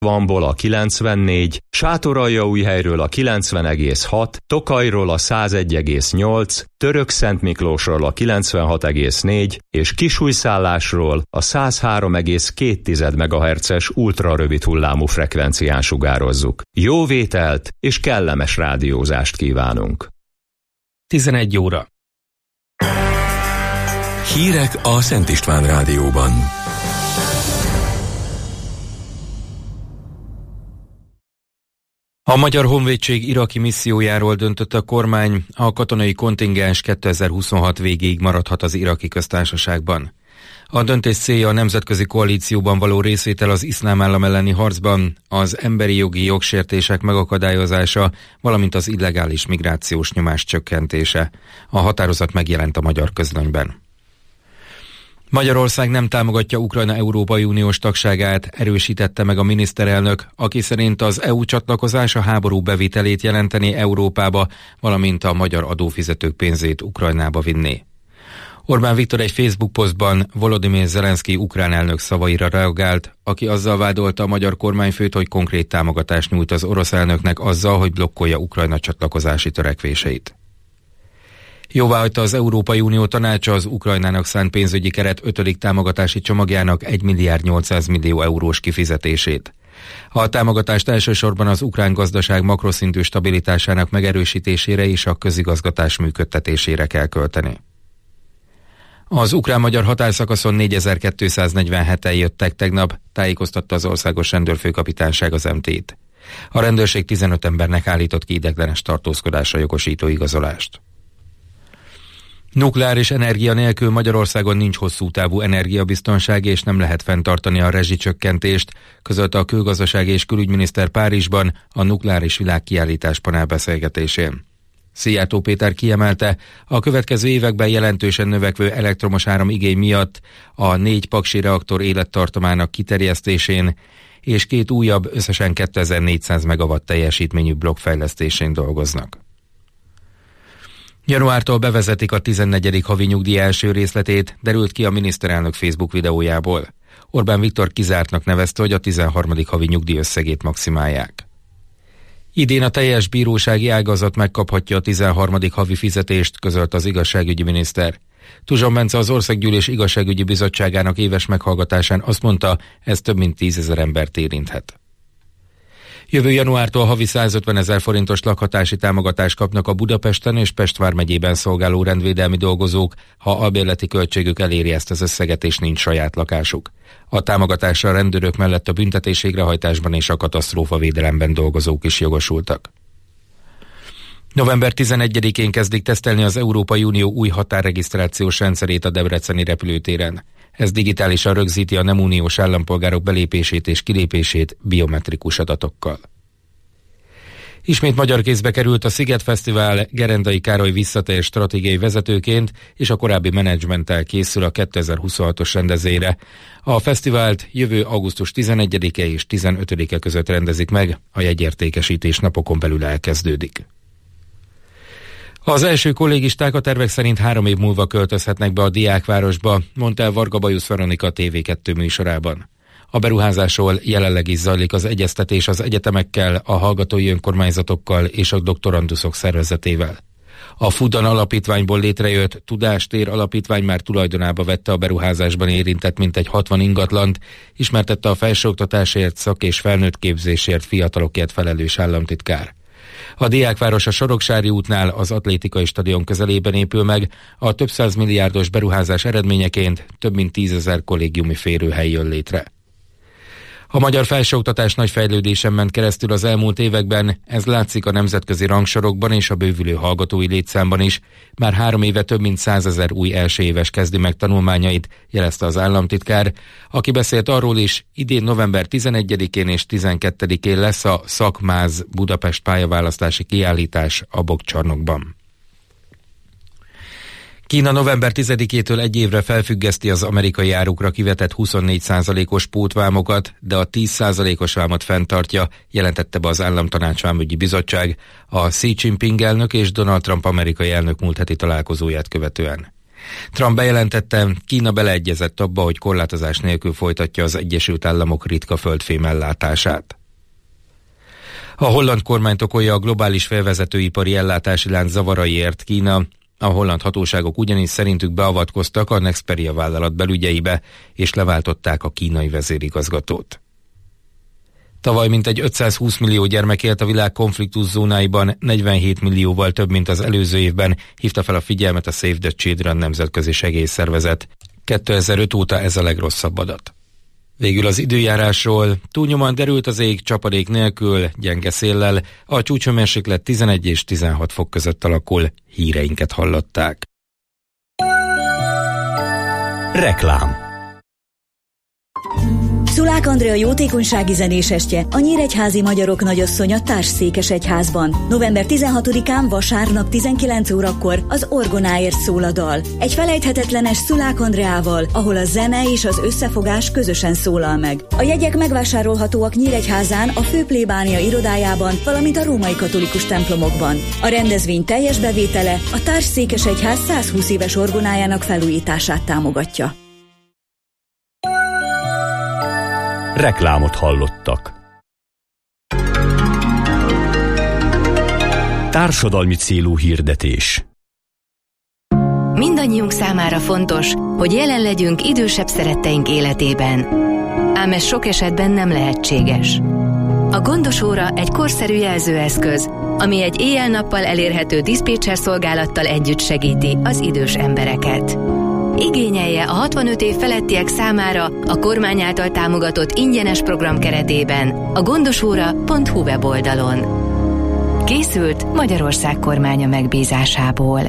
Vanból a 94, Sátoraljaújhelyről a 90,6, Tokajról a 101,8, Törökszentmiklósról a 96,4 és Kisújszállásról a 103,2 MHz-es ultrarövid hullámú frekvencián sugározzuk. Jó vételt és kellemes rádiózást kívánunk! 11 óra. Hírek a Szent István Rádióban. A Magyar Honvédség iraki missziójáról döntött a kormány, a katonai kontingens 2026 végéig maradhat az iraki köztársaságban. A döntés célja a nemzetközi koalícióban való részvétel az iszlám állam elleni harcban, az emberi jogi jogsértések megakadályozása, valamint az illegális migrációs nyomás csökkentése. A határozat megjelent a magyar közlönyben. Magyarország nem támogatja Ukrajna Európai Uniós tagságát, erősítette meg a miniszterelnök, aki szerint az EU csatlakozás a háború bevitelét jelenteni Európába, valamint a magyar adófizetők pénzét Ukrajnába vinné. Orbán Viktor egy Facebook posztban Volodymyr Zelenszky ukrán elnök szavaira reagált, aki azzal vádolta a magyar kormányfőt, hogy konkrét támogatást nyújt az orosz elnöknek azzal, hogy blokkolja Ukrajna csatlakozási törekvéseit. Jóváhagyta az Európai Unió tanácsa az Ukrajnának szánt pénzügyi keret 5. támogatási csomagjának 1 milliárd 800 millió eurós kifizetését. A támogatást elsősorban az ukrán gazdaság makroszintű stabilitásának megerősítésére és a közigazgatás működtetésére kell költeni. Az ukrán-magyar határszakaszon 4247-en jöttek tegnap, tájékoztatta az Országos Rendőrfőkapitányság az MT-t. A rendőrség 15 embernek állított ki ideiglenes tartózkodásra jogosító igazolást. Nukleáris energia nélkül Magyarországon nincs hosszú távú energiabiztonság, és nem lehet fenntartani a rezsicsökkentést, közölte a külgazdasági és külügyminiszter Párizsban a nukleáris világkiállítás panelbeszélgetésén. Szijjártó Péter kiemelte, a következő években jelentősen növekvő elektromos áram igény miatt a 4 paksi reaktor élettartamának kiterjesztésén és 2 újabb, összesen 2400 megawatt teljesítményű blokk fejlesztésén dolgoznak. Januártól bevezetik a 14. havi nyugdíj első részletét, derült ki a miniszterelnök Facebook videójából. Orbán Viktor kizártnak nevezte, hogy a 13. havi nyugdíj összegét maximálják. Idén a teljes bírósági ágazat megkaphatja a 13. havi fizetést, közölt az igazságügyi miniszter. Tuzson Bence az Országgyűlés Igazságügyi Bizottságának éves meghallgatásán azt mondta, ez több mint 10 000 embert érinthet. Jövő januártól havi 150 000 forintos lakhatási támogatást kapnak a Budapesten és Pest vármegyében szolgáló rendvédelmi dolgozók, ha albérleti költségük eléri ezt az összeget és nincs saját lakásuk. A támogatásra a rendőrök mellett a büntetés végrehajtásban és a katasztrófavédelemben dolgozók is jogosultak. November 11-én kezdik tesztelni az Európai Unió új határregisztrációs rendszerét a debreceni repülőtéren. Ez digitálisan rögzíti a nem uniós állampolgárok belépését és kilépését biometrikus adatokkal. Ismét magyar kézbe került a Sziget Fesztivál, Gerendai Károly visszatér stratégiai vezetőként, és a korábbi menedzsmenttel készül a 2026-os rendezvényre. A fesztivált jövő augusztus 11-e és 15-e között rendezik meg, a jegyértékesítés napokon belül elkezdődik. Az első kollégisták a tervek szerint 3 év múlva költözhetnek be a Diákvárosba, mondta el Varga Bajusz Veronika TV2 műsorában. A beruházásról jelenleg is zajlik az egyeztetés az egyetemekkel, a hallgatói önkormányzatokkal és a doktoranduszok szervezetével. A Fudan alapítványból létrejött Tudástér alapítvány már tulajdonába vette a beruházásban érintett mintegy 60 ingatlant, ismertette a felsőoktatásért, szak- és felnőttképzésért, fiatalokért felelős államtitkár. A Diákváros a Soroksári útnál az atlétikai stadion közelében épül meg, a több 100 milliárdos beruházás eredményeként több mint 10 000 kollégiumi férőhely jön létre. A magyar felsőoktatás nagy fejlődésen ment keresztül az elmúlt években, ez látszik a nemzetközi rangsorokban és a bővülő hallgatói létszámban is. Már 3 éve több mint 100 000 új elsőéves kezdi meg tanulmányait, jelezte az államtitkár, aki beszélt arról is, idén november 11-én és 12-én lesz a Szakmáz Budapest pályaválasztási kiállítás a Bokkcsarnokban. Kína november 10-től 1 évre felfüggeszti az amerikai árukra kivetett 24%-os pótvámokat, de a 10%-os vámot fenntartja, jelentette be az Államtanács Vámügyi Bizottság a Xi Jinping elnök és Donald Trump amerikai elnök múlt heti találkozóját követően. Trump bejelentette, Kína beleegyezett abba, hogy korlátozás nélkül folytatja az Egyesült Államok ritka földfém ellátását. A holland kormányt okolja a globális felvezetőipari ellátási lánc zavaraiért Kína. A holland hatóságok ugyanis szerintük beavatkoztak a Nexperia vállalat belügyeibe, és leváltották a kínai vezérigazgatót. Tavaly mintegy 520 millió gyermek élt a világ konfliktuszónáiban, 47 millióval több, mint az előző évben, hívta fel a figyelmet a Save the Children nemzetközi segélyszervezet. 2005 óta ez a legrosszabb adat. Végül az időjárásról: túlnyomóan derült az ég, csapadék nélkül, gyenge széllel, a csúcshőmérséklet 11 és 16 fok között alakul. Híreinket hallották. Reklám. Szulák Andrea jótékonysági zenésestje a Nyíregyházi Magyarok Nagyasszonya Társszékesegyházban. November 16-án vasárnap 19 órakor az orgonáért szól a dal. Egy felejthetetlenes Szulák Andreával, ahol a zene és az összefogás közösen szólal meg. A jegyek megvásárolhatóak Nyíregyházán, a Főplébánia irodájában, valamint a római katolikus templomokban. A rendezvény teljes bevétele a Társszékesegyház 120 éves orgonájának felújítását támogatja. Reklámot hallottak. Társadalmi célú hirdetés. Mindannyiunk számára fontos, hogy jelen legyünk idősebb szeretteink életében. Ám ez sok esetben nem lehetséges. A Gondos óra egy korszerű jelzőeszköz, ami egy éjjel-nappal elérhető diszpécser szolgálattal együtt segíti az idős embereket. Igényelje a 65 év felettiek számára a kormány által támogatott ingyenes program keretében a gondosóra.hu weboldalon. Készült Magyarország kormánya megbízásából.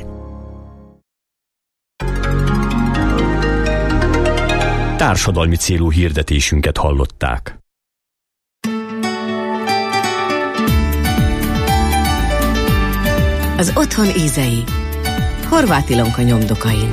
Társadalmi célú hirdetésünket hallották. Az otthon ízei. Horváth Ilonka nyomdokain.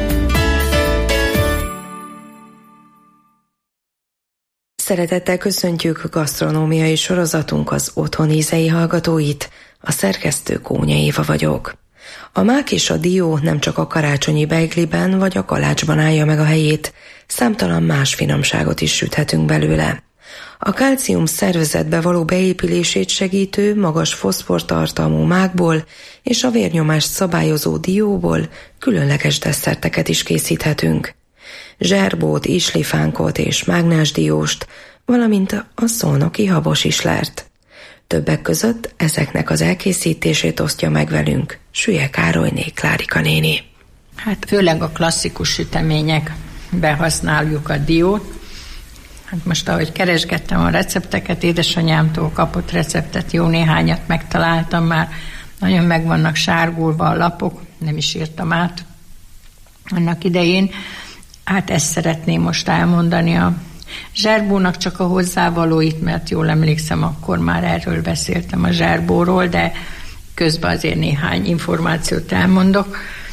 Szeretettel köszöntjük gasztronómiai sorozatunk az otthon ízei hallgatóit, a szerkesztő Kónya Éva vagyok. A mák és a dió nem csak a karácsonyi beigliben vagy a kalácsban állja meg a helyét, számtalan más finomságot is süthetünk belőle. A kálcium szervezetbe való beépülését segítő, magas foszfortartalmú mákból és a vérnyomást szabályozó dióból különleges desszerteket is készíthetünk. Zserbót, islifánkot és mágnásdióst, valamint a szolnoki habos islert. Többek között ezeknek az elkészítését osztja meg velünk Sülye Károlyné Klárika néni. Hát főleg a klasszikus süteményekben használjuk a diót. Hát most, ahogy keresgettem a recepteket, édesanyámtól kapott receptet, jó néhányat megtaláltam már. Nagyon meg vannak sárgulva a lapok, nem is írtam át annak idején. Hát ezt szeretném most elmondani a zserbónak, csak a hozzávalóit, mert jól emlékszem, akkor már erről beszéltem a zserbóról, de közben azért néhány információt elmondok.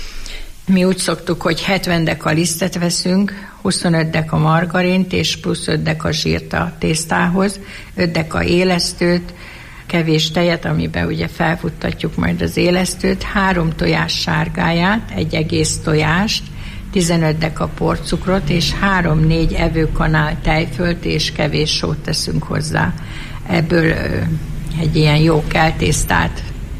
Mi úgy szoktuk, hogy 70 deka lisztet veszünk, 25 deka margarint és plusz 5 deka zsírt a tésztához, 5 deka élesztőt, kevés tejet, amiben ugye felfuttatjuk majd az élesztőt, 3 tojás sárgáját, egy egész tojást, 15 deka porcukrot és 3-4 evőkanál tejfölt és kevés sót teszünk hozzá. Ebből egy ilyen jó keltésztát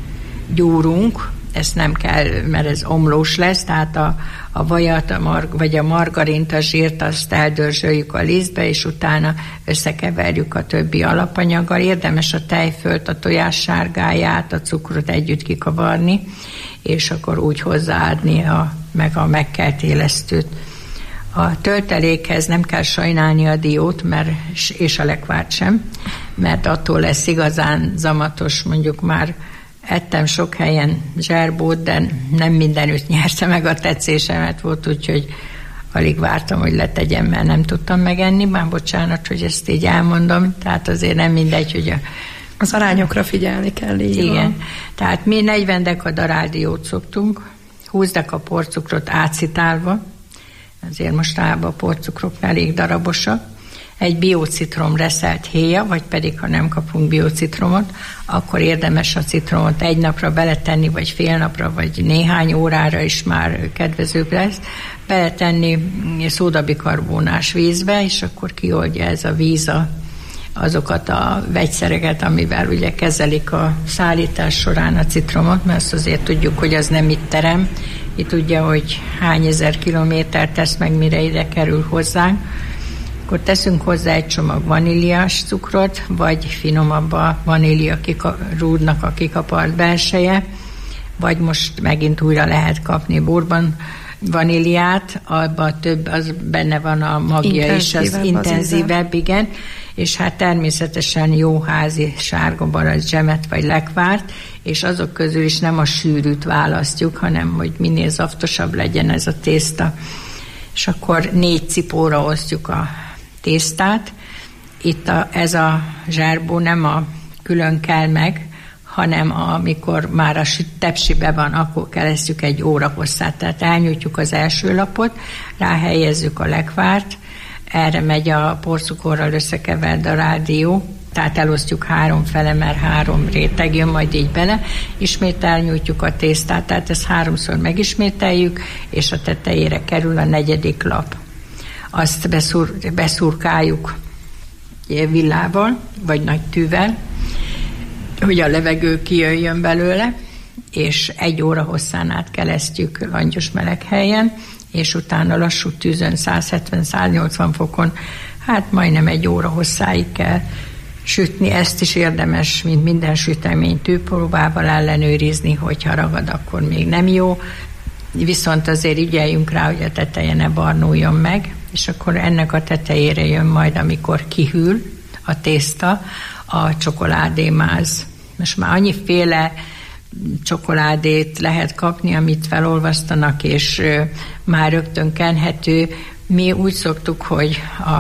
gyúrunk, ezt nem kell, mert ez omlós lesz, tehát a vajat, vagy a margarint, a zsírt, azt eldörzsöljük a lisztbe, és utána összekeverjük a többi alapanyaggal. Érdemes a tejfölt, a tojás sárgáját, a cukrot együtt kikavarni, és akkor úgy hozzáadni meg a megkelt élesztőt. A töltelékhez nem kell sajnálni a diót, és a lekvárt sem, mert attól lesz igazán zamatos, mondjuk már ettem sok helyen zserbót, de nem mindenütt nyerte meg a tetszésemet, volt, úgyhogy alig vártam, hogy letegyem, mert nem tudtam megenni. Már bocsánat, hogy ezt így elmondom, tehát azért nem mindegy, hogy az arányokra figyelni kell, így igen. Van. Tehát mi 40 deka daráldiót szoktunk, 20 deka porcukrot átszitálva, azért most általában a porcukrok elég darabosak, egy biocitrom reszelt héja, vagy pedig ha nem kapunk biocitromot, akkor érdemes a citromot egy napra beletenni, vagy fél napra, vagy néhány órára is már kedvezőbb lesz, beletenni szódabikarbónás vízbe, és akkor kioldja ez a víz azokat a vegyszereket, amivel ugye kezelik a szállítás során a citromot, mert azt azért tudjuk, hogy az nem itt terem, itt tudja, hogy hány ezer kilométer tesz meg, mire ide kerül hozzánk. Akkor teszünk hozzá egy csomag vaníliás cukrot, vagy finomabb a vanília rúdnak a kikapart belseje, vagy most megint újra lehet kapni bourbon vaníliát, abban több, az benne van a magja is, az intenzívebb, igen, és hát természetesen jó házi sárga barack dzsemet vagy lekvárt, és azok közül is nem a sűrűt választjuk, hanem hogy minél zaftosabb legyen ez a tészta. És akkor 4 cipóra osztjuk a tésztát. Itt ez a zsárbó nem külön kell meg, hanem amikor már a tepsibe van, akkor keresztjük 1 óra hosszát. Tehát elnyújtjuk az első lapot, ráhelyezzük a lekvárt, erre megy a porcukorral összekevert darált dió, tehát elosztjuk 3 fele, mert 3 réteg jön majd így bele, ismét elnyújtjuk a tésztát, tehát ezt 3-szor megismételjük, és a tetejére kerül a 4. lap. Azt beszurkáljuk villával, vagy nagy tűvel, hogy a levegő kijöjjön belőle, és 1 óra hosszán át kelesztjük langyos meleg helyen, és utána lassú tűzön 170-180 fokon, hát majdnem 1 óra hosszáig kell sütni. Ezt is érdemes, mint minden sütemény, tűpróbával ellenőrizni, hogyha ragad, akkor még nem jó, viszont azért ügyeljünk rá, hogy a teteje ne barnuljon meg, és akkor ennek a tetejére jön majd, amikor kihűl a tészta, a csokoládémáz. Most már annyiféle csokoládét lehet kapni, amit felolvasztanak, és már rögtön kenhető. Mi úgy szoktuk, hogy a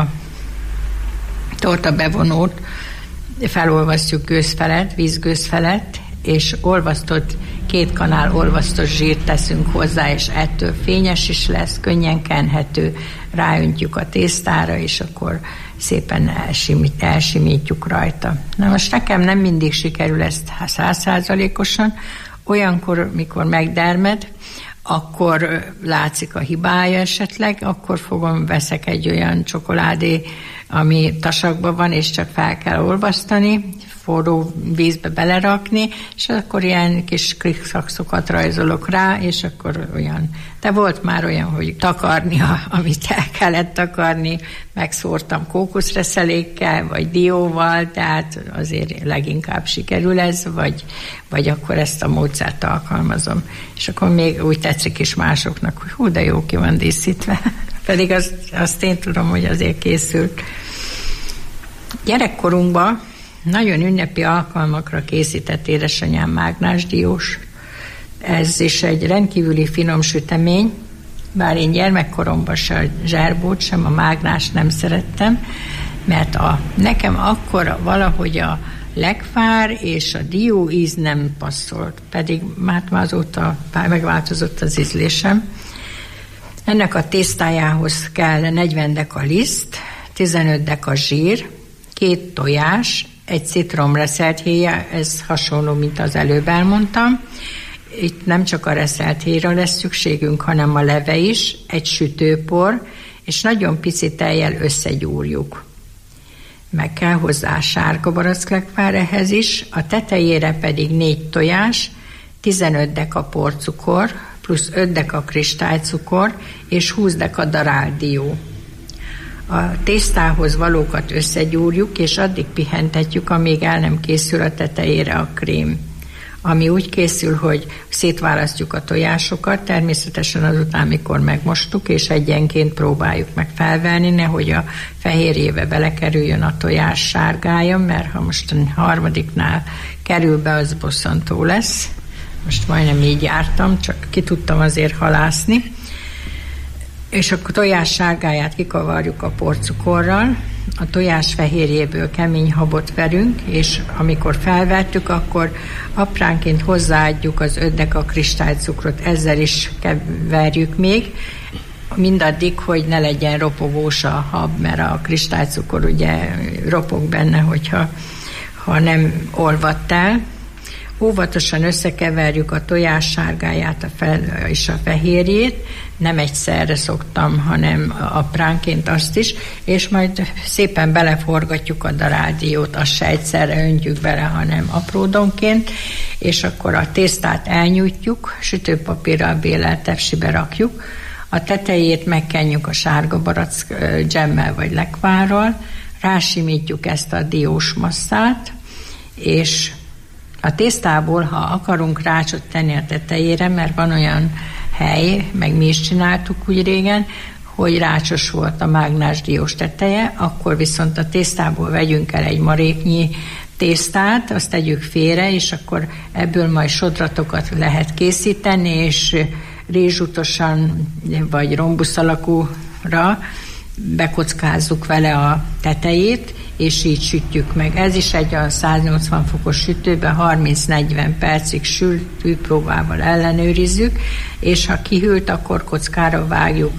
torta bevonót felolvasztjuk gőz felett, vízgőz felett, és 2 kanál olvasztott zsírt teszünk hozzá, és ettől fényes is lesz, könnyen kenhető, ráöntjük a tésztára, és akkor szépen elsimítjuk rajta. Na most nekem nem mindig sikerül ezt 100%-osan, olyankor, mikor megdermed, akkor látszik a hibája esetleg, akkor veszek egy olyan csokoládé, ami tasakban van, és csak fel kell olvasztani, forró vízbe belerakni, és akkor ilyen kis krikszakszokat rajzolok rá, és akkor olyan. De volt már olyan, hogy takarni, amit el kellett takarni, megszórtam kókuszreszelékkel, vagy dióval, tehát azért leginkább sikerül ez, vagy akkor ezt a módszert alkalmazom. És akkor még úgy tetszik is másoknak, hogy hú, de jó ki van díszítve. Pedig azt én tudom, hogy azért készült. Gyerekkorunkban nagyon ünnepi alkalmakra készített édesanyám mágnásdiós. Ez is egy rendkívüli finom sütemény, bár én gyermekkoromban se a zsárbót, sem a mágnást nem szerettem, mert nekem akkor valahogy a lekvár és a dió íz nem passzolt, pedig már azóta megváltozott az ízlésem. Ennek a tésztájához kell 40 deka liszt, 15 deka zsír, 2 tojás, 1 citrom reszelt héja, ez hasonló, mint az előbb elmondtam. Itt nem csak a reszelt héjra lesz szükségünk, hanem a leve is, 1 sütőpor, és nagyon pici tejjel összegyúrjuk. Meg kell hozzá sárga baracklekvár ehhez is, a tetejére pedig 4 tojás, 15 deka porcukor, plusz 5 deka kristálycukor, és 20 deka darált dió. A tésztához valókat összegyúrjuk, és addig pihentetjük, amíg el nem készül a tetejére a krém. Ami úgy készül, hogy szétválasztjuk a tojásokat, természetesen azután, mikor megmostuk, és egyenként próbáljuk meg felvenni, nehogy a fehérjébe belekerüljön a tojás sárgája, mert ha most a harmadiknál kerül be, az bosszantó lesz. Most majdnem így jártam, csak ki tudtam azért halászni. És a tojás sárgáját kikavarjuk a porcukorral, a tojás fehérjéből kemény habot verünk, és amikor felvettük, akkor apránként hozzáadjuk az 5 deka kristálycukrot, ezzel is verjük még, mindaddig, hogy ne legyen ropogós a hab, mert a kristálycukor ugye ropog benne, ha nem olvadt el. Óvatosan összekeverjük a tojás sárgáját és a fehérjét, nem egyszerre szoktam, hanem apránként azt is, és majd szépen beleforgatjuk a daráldiót, azt se egyszerre öntjük bele, hanem apródonként, és akkor a tésztát elnyújtjuk, sütőpapírral bélelt tepsibe rakjuk, a tetejét megkenjük a sárga barack dzsemmel vagy lekvárral, rásimítjuk ezt a diós masszát, és a tésztából, ha akarunk rácsot tenni a tetejére, mert van olyan hely, meg mi is csináltuk úgy régen, hogy rácsos volt a mágnás diós teteje, akkor viszont a tésztából vegyünk el egy maréknyi tésztát, azt tegyük félre, és akkor ebből majd sodratokat lehet készíteni, és rézsutosan vagy rombusz alakúra bekockázzuk vele a tetejét, és így sütjük meg. Ez is egy a 180 fokos sütőben 30-40 percig sül, tűpróbával ellenőrizzük, és ha kihűlt, akkor kockára vágjuk.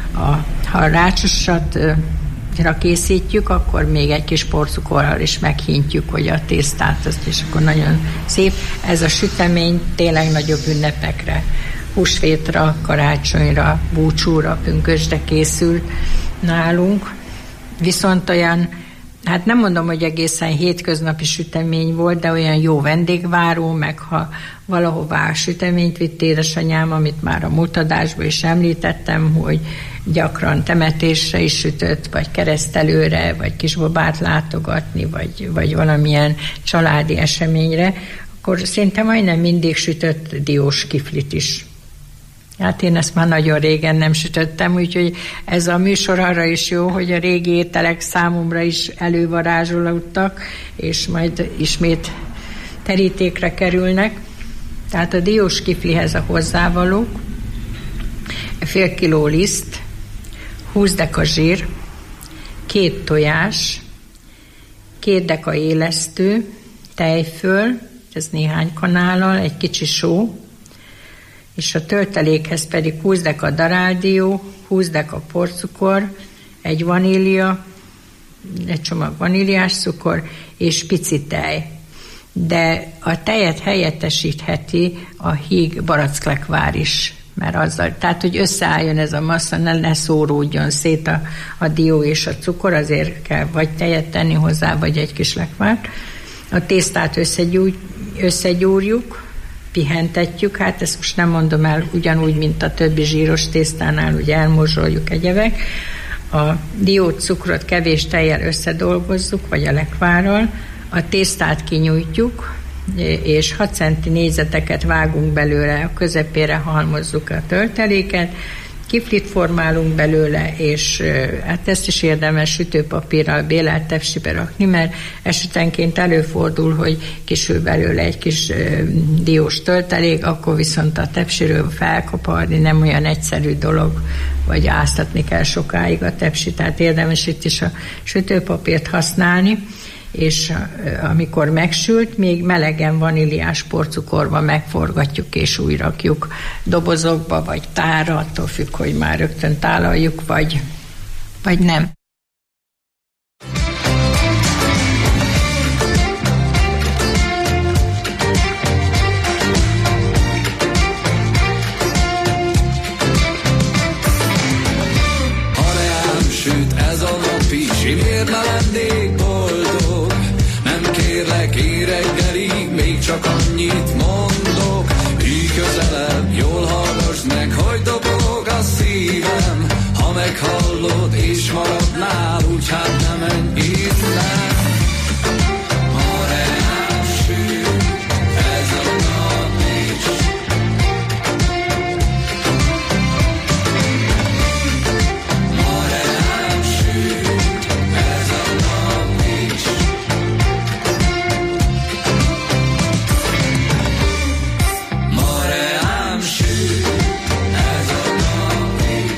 Ha rácsosatra készítjük, akkor még egy kis porcukorral is meghintjük, hogy a tésztát, és akkor nagyon szép. Ez a sütemény tényleg nagyobb ünnepekre, húsvétra, karácsonyra, búcsúra, pünkösdre készül nálunk. Viszont olyan, hát nem mondom, hogy egészen hétköznapi sütemény volt, de olyan jó vendégváró, meg ha valahová süteményt vitt édesanyám, amit már a múlt adásban is említettem, hogy gyakran temetésre is sütött, vagy keresztelőre, vagy kisbabát látogatni, vagy valamilyen családi eseményre, akkor szinte majdnem mindig sütött diós kiflit is. Hát én ezt már nagyon régen nem sütöttem, úgyhogy ez a műsor arra is jó, hogy a régi ételek számomra is elővarázsolódtak, és majd ismét terítékre kerülnek. Tehát a diós kiflihez a hozzávalók: fél kiló liszt, 20 deka zsír, 2 tojás, 2 deka élesztő, tejföl, ez néhány kanállal, egy kicsi só, és a töltelékhez pedig 20 deka daráldió, 20 deka porcukor, egy vanília, egy csomag vaníliás cukor, és pici tej. De a tejet helyettesítheti a híg baracklekvár is, mert azzal, tehát hogy összeálljon ez a massza, ne szóródjon szét a dió és a cukor, azért kell vagy tejet tenni hozzá, vagy egy kis lekvárt. A tésztát összegyúrjuk, pihentetjük, hát ezt most nem mondom el, ugyanúgy, mint a többi zsíros tésztánál, ugye elmorzsoljuk egyebek. A diót, cukrot kevés tejjel összedolgozzuk, vagy a lekvárral, a tésztát kinyújtjuk, és 6 centi négyzeteket vágunk belőle, a közepére halmozzuk a tölteléket, kiflit formálunk belőle, és hát ezt is érdemes sütőpapírral bélelt tepsibe rakni, mert esetenként előfordul, hogy kisül belőle egy kis diós töltelék, akkor viszont a tepsiről felkaparni nem olyan egyszerű dolog, vagy áztatni kell sokáig a tepsit, tehát érdemes itt is a sütőpapírt használni, és amikor megsült, még melegen vaníliás porcukorba megforgatjuk, és úgy rakjuk dobozokba, vagy tárra, attól függ, hogy már rögtön tálaljuk, vagy nem. Ha rám süt ez a nap is, én miért ne lennék boldog? Nem kérlek éreggelig, még csak annyit mondok. Ülj közelebb, jól hallgass meg, hogy dobog a szívem. Ha meghallod és maradnál, úgy hát nem menj innen. Ha rám süt ez a nap is, ha rám süt ez a nap is, ma rám süt ez a nap is.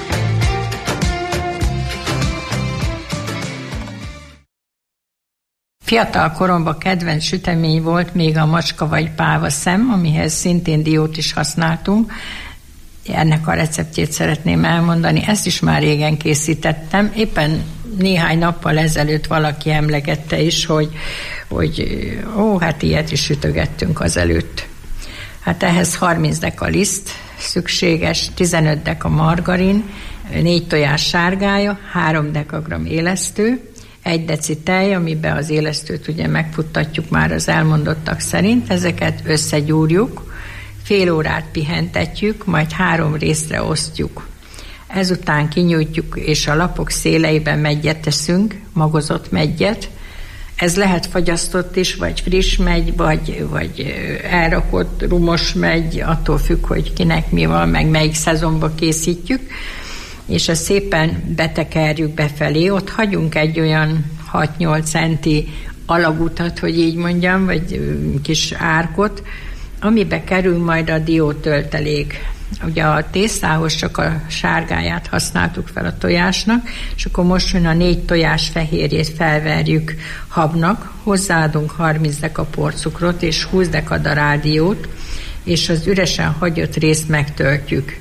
Fiatal koromban kedvenc sütemény volt még a macska vagy páva szem, amihez szintén diót is használtunk. ennek a receptjét szeretném elmondani. Ezt is már régen készítettem. Éppen néhány nappal ezelőtt valaki emlegette is, hogy hát ilyet is sütögettünk azelőtt. Hát ehhez 30 deka liszt szükséges, 15 deka margarin, 4 tojás sárgája, 3 dekagram élesztő, 1 deci tej, amiben az élesztőt ugye megfuttatjuk már az elmondottak szerint, ezeket összegyúrjuk, fél órát pihentetjük, majd 3 részre osztjuk. Ezután kinyújtjuk, és a lapok széleiben meggyet teszünk, magozott meggyet. Ez lehet fagyasztott is, vagy friss megy, vagy elrakott rumos megy, attól függ, hogy kinek mi van, meg melyik szezonban készítjük. És ezt szépen betekerjük befelé, ott hagyunk egy olyan 6-8 centi alagutat, hogy így mondjam, vagy kis árkot, amibe kerül majd a diótöltelék. Ugye a tésztához csak a sárgáját használtuk fel a tojásnak, és akkor most jön a 4 tojás fehérjét felverjük habnak, hozzáadunk 30 deka porcukrot és 20 deka daráldiót, és az üresen hagyott részt megtöltjük.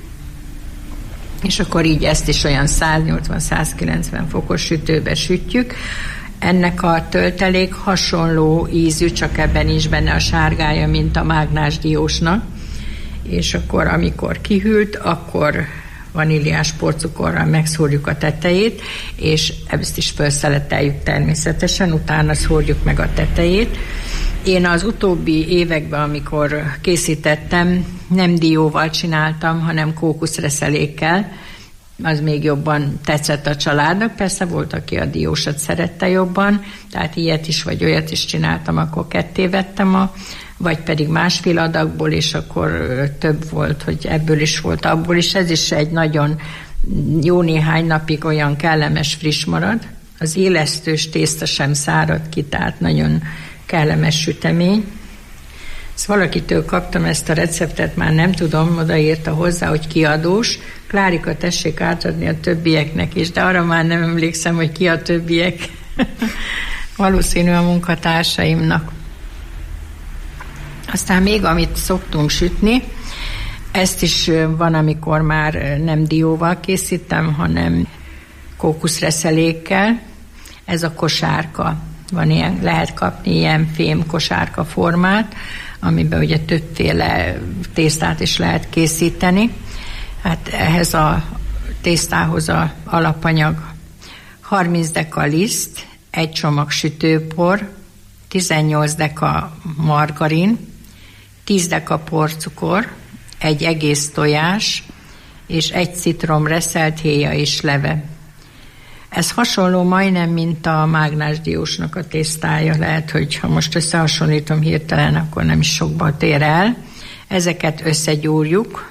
És akkor így ezt is olyan 180-190 fokos sütőbe sütjük. Ennek a töltelék hasonló ízű, csak ebben is benne a sárgája, mint a mágnás diósnak. És akkor, amikor kihűlt, akkor vaníliás porcukorral megszórjuk a tetejét, és ezt is felszeleteljük természetesen, utána szórjuk meg a tetejét. Én az utóbbi években, amikor készítettem, nem dióval csináltam, hanem kókuszreszelékkel. Az még jobban tetszett a családnak. Persze volt, aki a diósat szerette jobban, tehát ilyet is, vagy olyat is csináltam, akkor ketté vettem, vagy pedig másfél adagból, és akkor több volt, hogy ebből is volt, abból is. Ez is egy nagyon jó néhány napig olyan kellemes, friss marad. Az élesztős tészta sem szárad ki, tehát nagyon kellemes sütemény. Ezt valakitől kaptam ezt a receptet, már nem tudom, odaírta hozzá, hogy kiadós. Klárika, tessék átadni a többieknek is, de arra már nem emlékszem, hogy ki a többiek. Valószínű a munkatársaimnak. Aztán még amit szoktunk sütni, ezt is van, amikor már nem dióval készítem, hanem kókuszreszelékkel. Ez a kosárka. Van ilyen, lehet kapni ilyen fém kosárka formát, amiben ugye többféle tésztát is lehet készíteni. Hát ehhez a tésztához a alapanyag 30 deka liszt, 1 csomag sütőpor, 18 deka margarin, 10 deka porcukor, 1 egész tojás, és 1 citrom reszelt héja és leve. Ez hasonló majdnem, mint a mágnásdiósnak a tésztája. Lehet, hogy ha most összehasonlítom hirtelen, akkor nem is sokba tér el. Ezeket összegyúrjuk,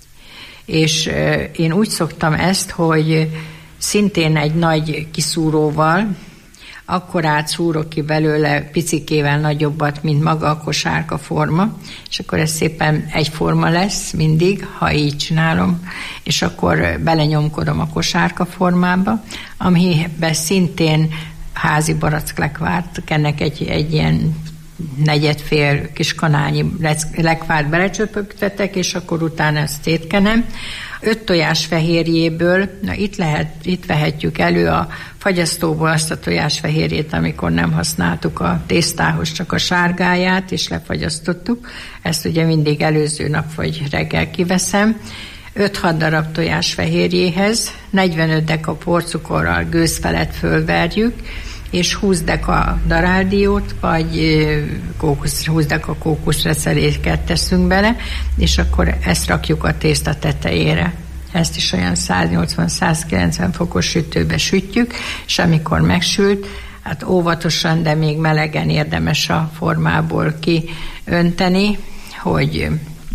és én úgy szoktam ezt, hogy szintén egy nagy kiszúróval, akkor átszúrok ki belőle picikével nagyobbat, mint maga a kosárka forma, és akkor ez szépen egyforma lesz mindig, ha így csinálom, és akkor belenyomkodom a kosárka formába, amiben szintén házi baracklekvárt, ennek egy ilyen negyedfél kis kanálnyi lekvárt belecsöpögtetek, és akkor utána ezt szétkenem. 5 tojás fehérjéből, itt vehetjük elő a fagyasztóból azt a tojásfehérjét, amikor nem használtuk a tésztához, csak a sárgáját, és lefagyasztottuk. Ezt ugye mindig előző nap vagy reggel kiveszem. 5-6 darab tojásfehérjéhez 45 deka porcukorral gőz felett fölverjük, és 20 deka daráldiót, vagy 20 deka kókuszreszeléket teszünk bele, és akkor ezt rakjuk a tészta tetejére. Ezt is olyan 180-190 fokos sütőbe sütjük, és amikor megsült, hát óvatosan, de még melegen érdemes a formából kiönteni, hogy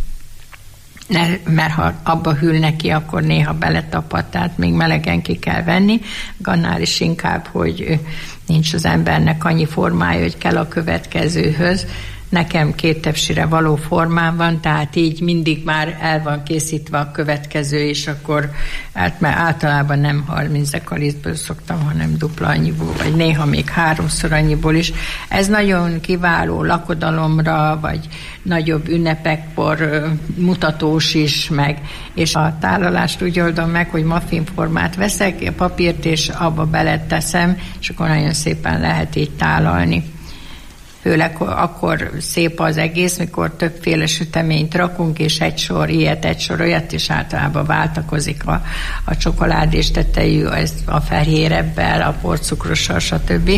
mert ha abba hűl neki, akkor néha beletapad, tehát még melegen ki kell venni. Annál is inkább, hogy nincs az embernek annyi formája, hogy kell a következőhöz, Nekem 2 tepsire való formám van, tehát így mindig már el van készítve a következő, és akkor mert általában nem 30 dekalisztből szoktam, hanem dupla annyiból, vagy néha még 3-szor annyiból is. Ez nagyon kiváló lakodalomra, vagy nagyobb ünnepekkor mutatós is, meg, és a tálalást úgy oldom meg, hogy muffinformát veszek, a papírt, és abba beleteszem, és akkor nagyon szépen lehet így tálalni. Főleg akkor szép az egész, mikor többféle süteményt rakunk, és egy sor ilyet, egy sor olyat, és általában váltakozik a csokoládés tetejű, a fehérebbel, a porcukrossal, stb.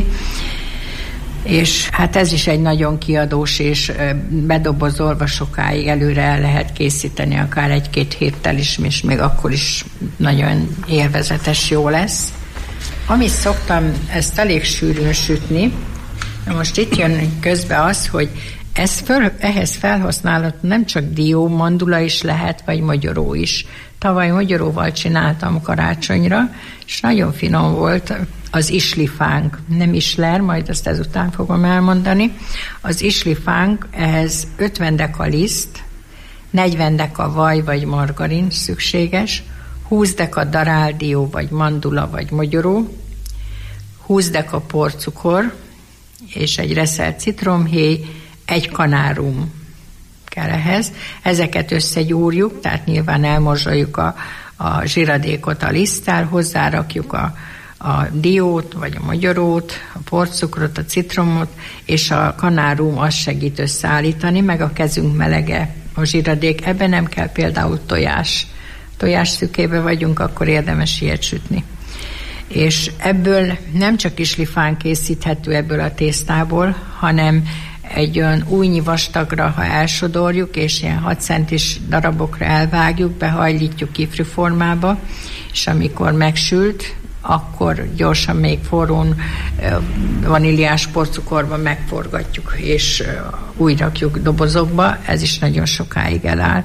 És hát ez is egy nagyon kiadós, és bedobozolva sokáig előre el lehet készíteni, akár 1-2 héttel is, és még akkor is nagyon élvezetes, jó lesz. Amit szoktam, ezt elég sűrűn sütni. Most itt jön közbe az, hogy ehhez felhasználat nem csak dió, mandula is lehet, vagy mogyoró is. Tavaly mogyoróval csináltam karácsonyra, és nagyon finom volt az islifánk. Nem isler, majd azt ezután fogom elmondani. Az islifánk, ehhez 50 deka liszt, 40 deka vaj vagy margarin szükséges, 20 deka daráldió vagy mandula vagy mogyoró, 20 deka porcukor, és egy reszelt citromhéj, 1 kanárum kell ehhez. Ezeket összegyúrjuk, tehát nyilván elmorzsoljuk a zsiradékot a liszttel, hozzárakjuk a diót, vagy a mogyorót, a porcukrot, a citromot, és a kanárum azt segít összeállítani, meg a kezünk melege a zsiradék. Ebben nem kell például tojás. Tojás szükébe vagyunk, akkor érdemes ilyet sütni. És ebből nem csak islifán készíthető ebből a tésztából, hanem egy olyan újnyi vastagra, ha elsodorjuk, és ilyen 6 centis darabokra elvágjuk, behajlítjuk kifli formába, és amikor megsült, akkor gyorsan még forrón vaníliás porcukorban megforgatjuk, és úgy rakjuk dobozokba, ez is nagyon sokáig eláll.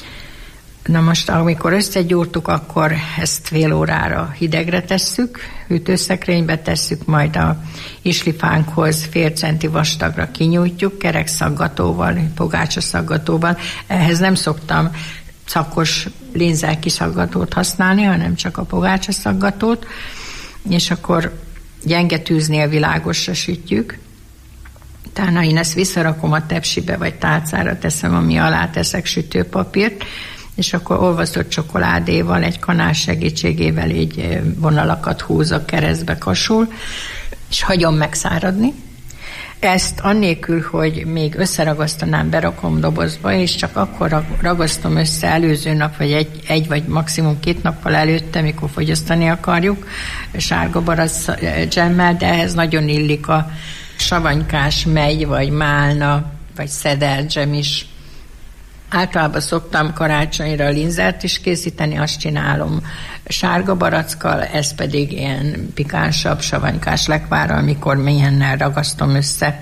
Na most, amikor összegyúrtuk, akkor ezt fél órára hidegre tesszük, hűtőszekrénybe tesszük, majd a islifánkhoz fél centi vastagra kinyújtjuk, kerek szaggatóval, pogácsa szaggatóval. Ehhez nem szoktam szakos linzer kiszaggatót használni, hanem csak a pogácsa szaggatót, és akkor gyenge tűznél világosra sütjük. Utána én ezt visszarakom a tepsibe, vagy tálcára teszem, ami alá teszek sütőpapírt, és akkor olvasztott csokoládéval, egy kanál segítségével így vonalakat húzok, keresztbe kasul, és hagyom megszáradni. Ezt annélkül, hogy még összeragasztanám, berakom dobozba, és csak akkor ragasztom össze előző nap, vagy egy vagy maximum 2 nappal előtte, mikor fogyasztani akarjuk, sárga barack dzsemmel, de ehhez nagyon illik a savanykás megy, vagy málna, vagy szeder dzsem is. Általában szoktam karácsonyra linzert is készíteni, azt csinálom sárga barackkal, ez pedig ilyen pikánsabb, savanykás lekvárral, amikor mélyennel ragasztom össze.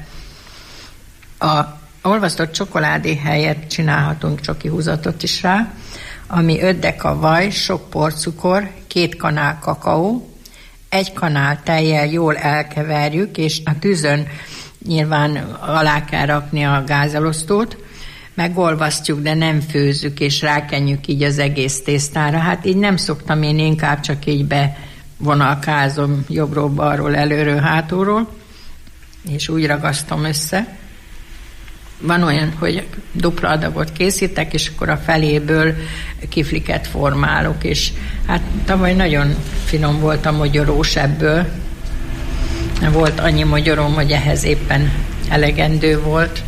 A olvasztott csokoládé helyett csinálhatunk csoki húzatot is rá, ami 5 deka vaj, sok porcukor, 2 kanál kakaó, 1 kanál tejjel jól elkeverjük, és a tűzön nyilván alá kell rakni a gázelosztót, megolvasztjuk, de nem főzzük, és rákenjük így az egész tésztára. Hát így nem szoktam, én inkább csak így bevonalkázom jobbról, balról, előről, hátulról, és úgy ragasztom össze. Van olyan, hogy dupla adagot készítek, és akkor a feléből kifliket formálok, és hát tavaly nagyon finom volt a mogyorós ebből. Volt annyi mogyoróm, hogy ehhez éppen elegendő volt.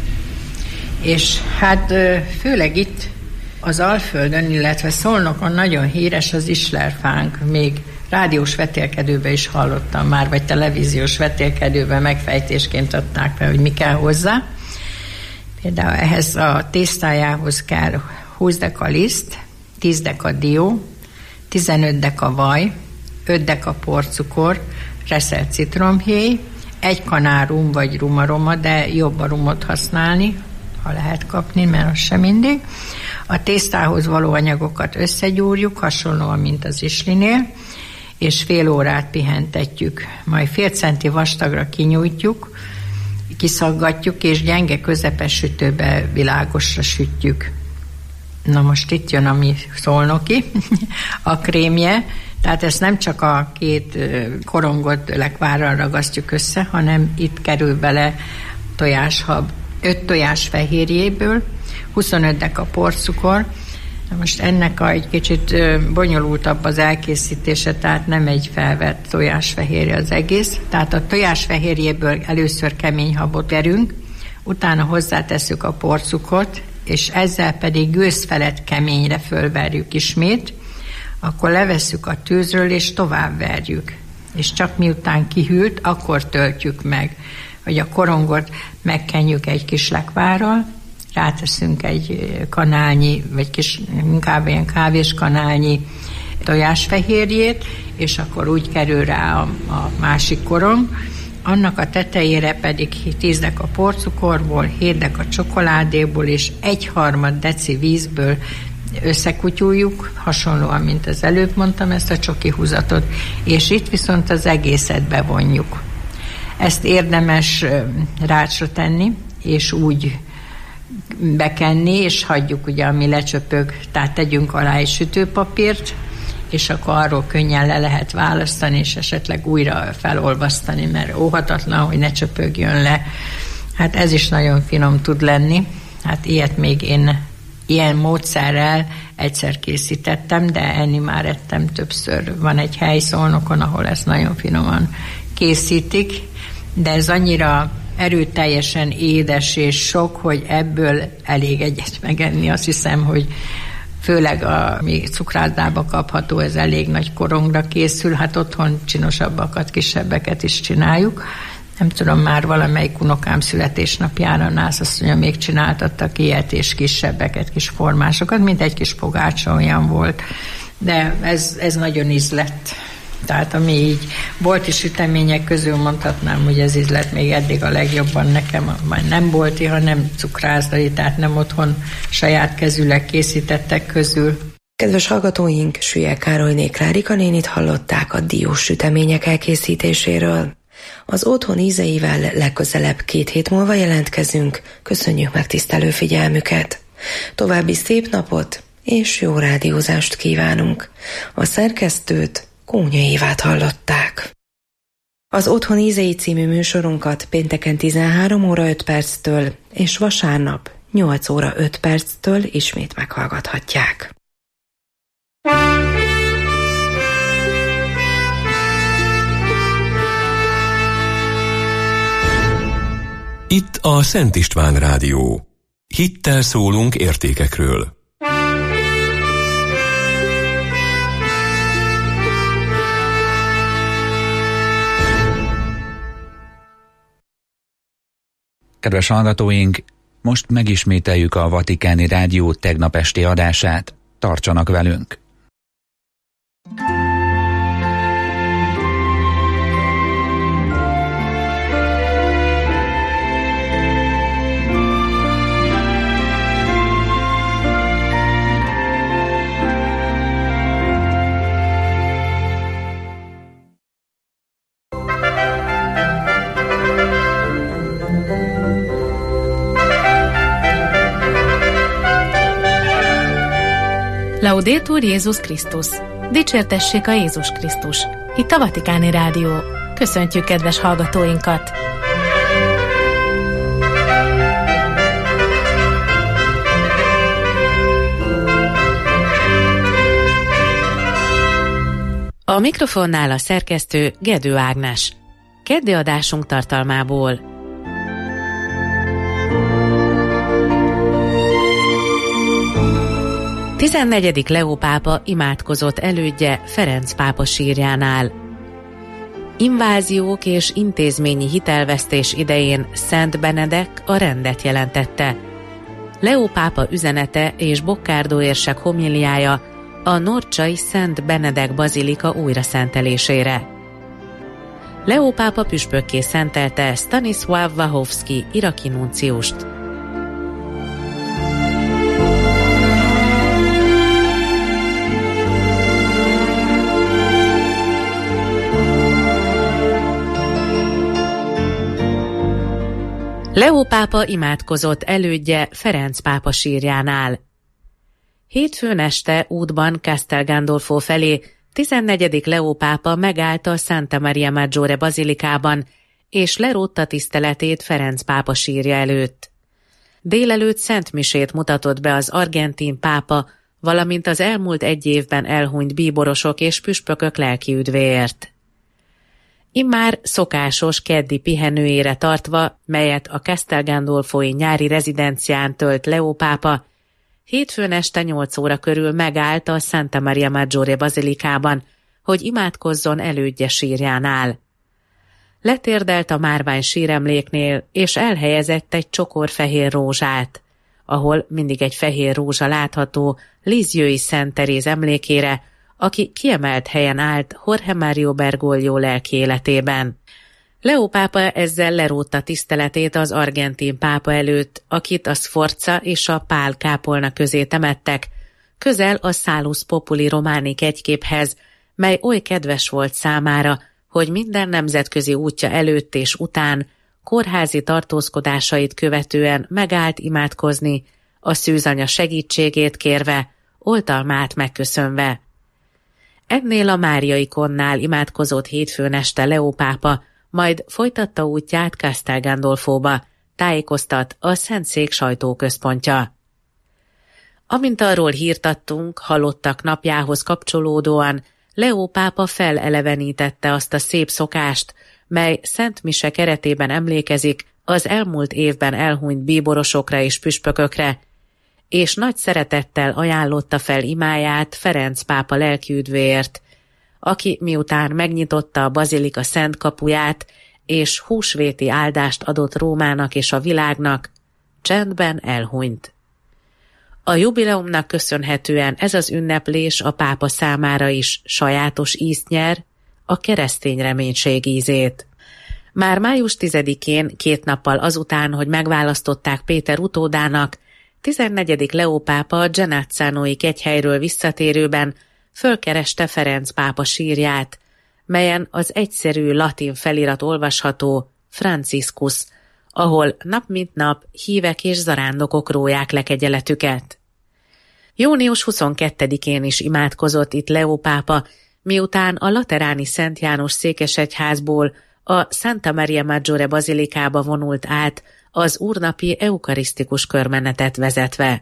És hát főleg itt az Alföldön, illetve Szolnokon nagyon híres az islerfánk. Még rádiós vetélkedőben is hallottam már, vagy televíziós vetélkedőben megfejtésként adták fel, hogy mi kell hozzá. Például ehhez a tésztájához kell 20 deka liszt, 10 deka dió, 15 deka vaj, 5 deka porcukor, reszelt citromhéj, 1 kanál rum vagy rumaroma, de jobb a rumot használni, ha lehet kapni, mert az sem mindig. A tésztához való anyagokat összegyúrjuk, hasonlóan, mint az islinél, és fél órát pihentetjük. Majd fél centi vastagra kinyújtjuk, kiszaggatjuk, és gyenge közepes sütőbe világosra sütjük. Na most itt jön a mi szolnoki, a krémje, tehát ezt nem csak a 2 korongot lekvárral ragasztjuk össze, hanem itt kerül bele tojáshab, 5 tojás fehérjéből, 25 deka porcukor. Na most ennek egy kicsit bonyolultabb az elkészítése, tehát nem egy felvett tojásfehérje az egész. Tehát a tojásfehérjéből először kemény habot verünk, utána hozzátesszük a porcukort, és ezzel pedig gőz felett keményre fölverjük ismét, akkor levesszük a tűzről, és tovább verjük. És csak miután kihűlt, akkor töltjük meg, hogy a korongot megkenjük egy kis lekvárral, ráteszünk egy kanálnyi, vagy inkább ilyen kávéskanálnyi tojásfehérjét, és akkor úgy kerül rá a másik korong. Annak a tetejére pedig 10 deka porcukorból, 7 deka csokoládéból és 1/3 deci vízből összekutyuljuk, hasonlóan, mint az előbb mondtam, ezt a csoki húzatot, és itt viszont az egészet bevonjuk. Ezt érdemes rácsra tenni, és úgy bekenni, és hagyjuk, ugye, ami lecsöpög, tehát tegyünk alá egy sütőpapírt, és akkor arról könnyen le lehet választani, és esetleg újra felolvasztani, mert óhatatlan, hogy ne csöpögjön le. Hát ez is nagyon finom tud lenni. Hát ilyet még én ilyen módszerrel egyszer készítettem, de enni már ettem többször. Van egy hely Szolnokon, ahol ezt nagyon finoman készítik, de ez annyira erőteljesen édes és sok, hogy ebből elég egyet megenni. Azt hiszem, hogy főleg ami cukrászdába kapható, ez elég nagy korongra készül, hát otthon csinosabbakat, kisebbeket is csináljuk. Nem tudom, már valamelyik unokám születésnapjára nászasszonya még csináltattak ilyet, és kisebbeket, kis formásokat, mint egy kis pogácsa olyan volt. De ez nagyon ízlett. Tehát ami így bolti sütemények közül mondhatnám, hogy ez ízlett még eddig a legjobban nekem, nem bolti, hanem cukrászdai, tehát nem otthon saját kezűleg készítettek közül. Kedves hallgatóink, Süllyel Károlyné Klárika nénit hallották a diós sütemények elkészítéséről. Az otthon ízeivel legközelebb 2 hét múlva jelentkezünk. Köszönjük megtisztelő figyelmüket. További szép napot és jó rádiózást kívánunk. A szerkesztőt, Kónya Évát hallották. Az Otthon ízei című műsorunkat pénteken 13 óra 5 perctől és vasárnap 8 óra 5 perctől ismét meghallgathatják. Itt a Szent István Rádió. Hittel szólunk értékekről. Kedves hallgatóink, most megismételjük a Vatikáni Rádió tegnap esti adását. Tartsanak velünk! Laudetur Jézus Krisztus! Dicsértessék a Jézus Krisztus! Itt a Vatikáni Rádió. Köszöntjük kedves hallgatóinkat! A mikrofonnál a szerkesztő Gedő Ágnes. Keddi adásunk tartalmából: 14. Leó pápa imádkozott elődje Ferenc pápa sírjánál. Inváziók és intézményi hitelvesztés idején Szent Benedek a rendet jelentette. Leó pápa üzenete és Boccardó érsek homiliája a norcsai Szent Benedek bazilika újraszentelésére. Leó pápa püspökké szentelte Stanislav Wachowski iraki nunciust. Leó pápa imádkozott elődje Ferenc pápa sírjánál. Hétfőn este útban Castel Gandolfo felé 14. Leó pápa megállt a Santa Maria Maggiore bazilikában, és lerótta tiszteletét Ferenc pápa sírja előtt. Délelőtt szentmisét mutatott be az argentin pápa, valamint az elmúlt egy évben elhunyt bíborosok és püspökök lelkiüdvéért. Immár szokásos keddi pihenőjére tartva, melyet a Castel Gandolfoi nyári rezidencián tölt Leó pápa, hétfőn este 8 óra körül megállt a Santa Maria Maggiore bazilikában, hogy imádkozzon elődje sírjánál. Letérdelt a márvány síremléknél, és elhelyezett egy csokor fehér rózsát, ahol mindig egy fehér rózsa látható Lisieux-i Szent Teréz emlékére, aki kiemelt helyen állt Jorge Mario Bergoglio lelki életében. Leó pápa ezzel lerótta tiszteletét az argentin pápa előtt, akit a Sforza és a Pál kápolna közé temettek, közel a Salus Populi Romani kegyképhez, mely oly kedves volt számára, hogy minden nemzetközi útja előtt és után, kórházi tartózkodásait követően megállt imádkozni, a szűzanya segítségét kérve, oltalmát megköszönve. Ennél a Mária-ikonnál imádkozott hétfőn este Leó pápa, majd folytatta útját Castel Gandolfóba, tájékoztat a Szentszék sajtóközpontja. Amint arról hírt adtunk, halottak napjához kapcsolódóan, Leó pápa felelevenítette azt a szép szokást, mely Szent Mise keretében emlékezik az elmúlt évben elhunyt bíborosokra és püspökökre, és nagy szeretettel ajánlotta fel imáját Ferenc pápa lelkiüdvéért, aki miután megnyitotta a bazilika szent kapuját, és húsvéti áldást adott Rómának és a világnak, csendben elhunyt. A jubileumnak köszönhetően ez az ünneplés a pápa számára is sajátos ízt nyer, a keresztény reménység ízét. Már május 10-én, 2 nappal azután, hogy megválasztották Péter utódának, 14. Leó pápa a Genazzanói kegyhelyről visszatérőben fölkereste Ferenc pápa sírját, melyen az egyszerű latin felirat olvasható Franciscus, ahol nap mint nap hívek és zarándokok róják le kegyeletüket. Június 22-én is imádkozott itt Leó pápa, miután a lateráni Szent János székesegyházból a Santa Maria Maggiore bazilikába vonult át az úrnapi eukarisztikus körmenetet vezetve.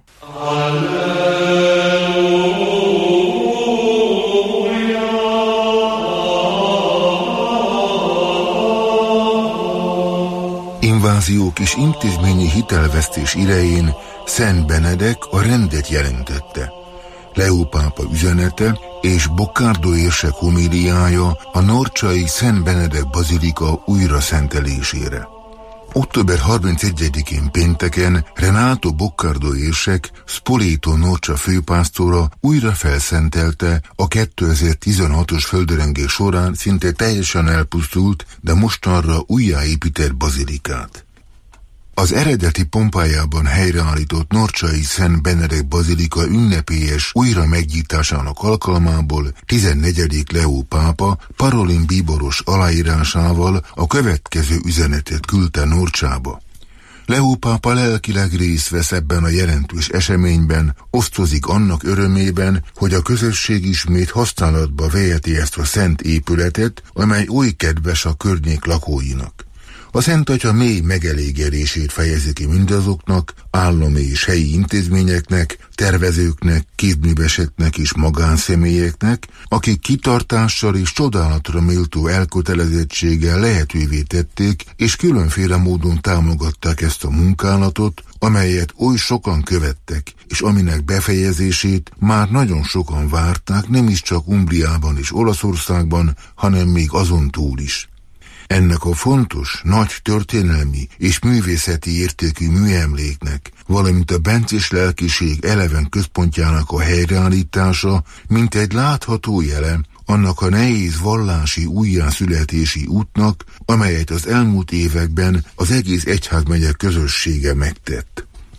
Inváziók és intézményi hitelvesztés idején Szent Benedek a rendet jelentette. Leó pápa üzenete és Boccardo érsek homíliája a norcsai Szent Benedek bazilika újra szentelésére. Október 31-én pénteken Renato Boccardo érsek, Spoleto Norcia főpásztora újra felszentelte a 2016-os földrengés során szinte teljesen elpusztult, de mostanra újjáépített bazilikát. Az eredeti pompájában helyreállított norcsai Szent Benedek bazilika ünnepélyes újra megnyitásának alkalmából 14. Leó pápa Parolin bíboros aláírásával a következő üzenetet küldte Norcsába. Leó pápa lelkileg részt vesz ebben a jelentős eseményben, osztozik annak örömében, hogy a közösség ismét használatba veheti ezt a szent épületet, amely oly kedves a környék lakóinak. A Szent Atya mély megelégedését fejezi ki mindazoknak, állami és helyi intézményeknek, tervezőknek, kézműveseknek és magánszemélyeknek, akik kitartással és csodálatra méltó elkötelezettséggel lehetővé tették, és különféle módon támogatták ezt a munkálatot, amelyet oly sokan követtek, és aminek befejezését már nagyon sokan várták, nem is csak Umbriában és Olaszországban, hanem még azon túl is. Ennek a fontos, nagy történelmi és művészeti értékű műemléknek, valamint a bencés lelkiség eleven központjának a helyreállítása, mint egy látható jele annak a nehéz vallási újjászületési útnak, amelyet az elmúlt években az egész egyházmegye közössége megtett.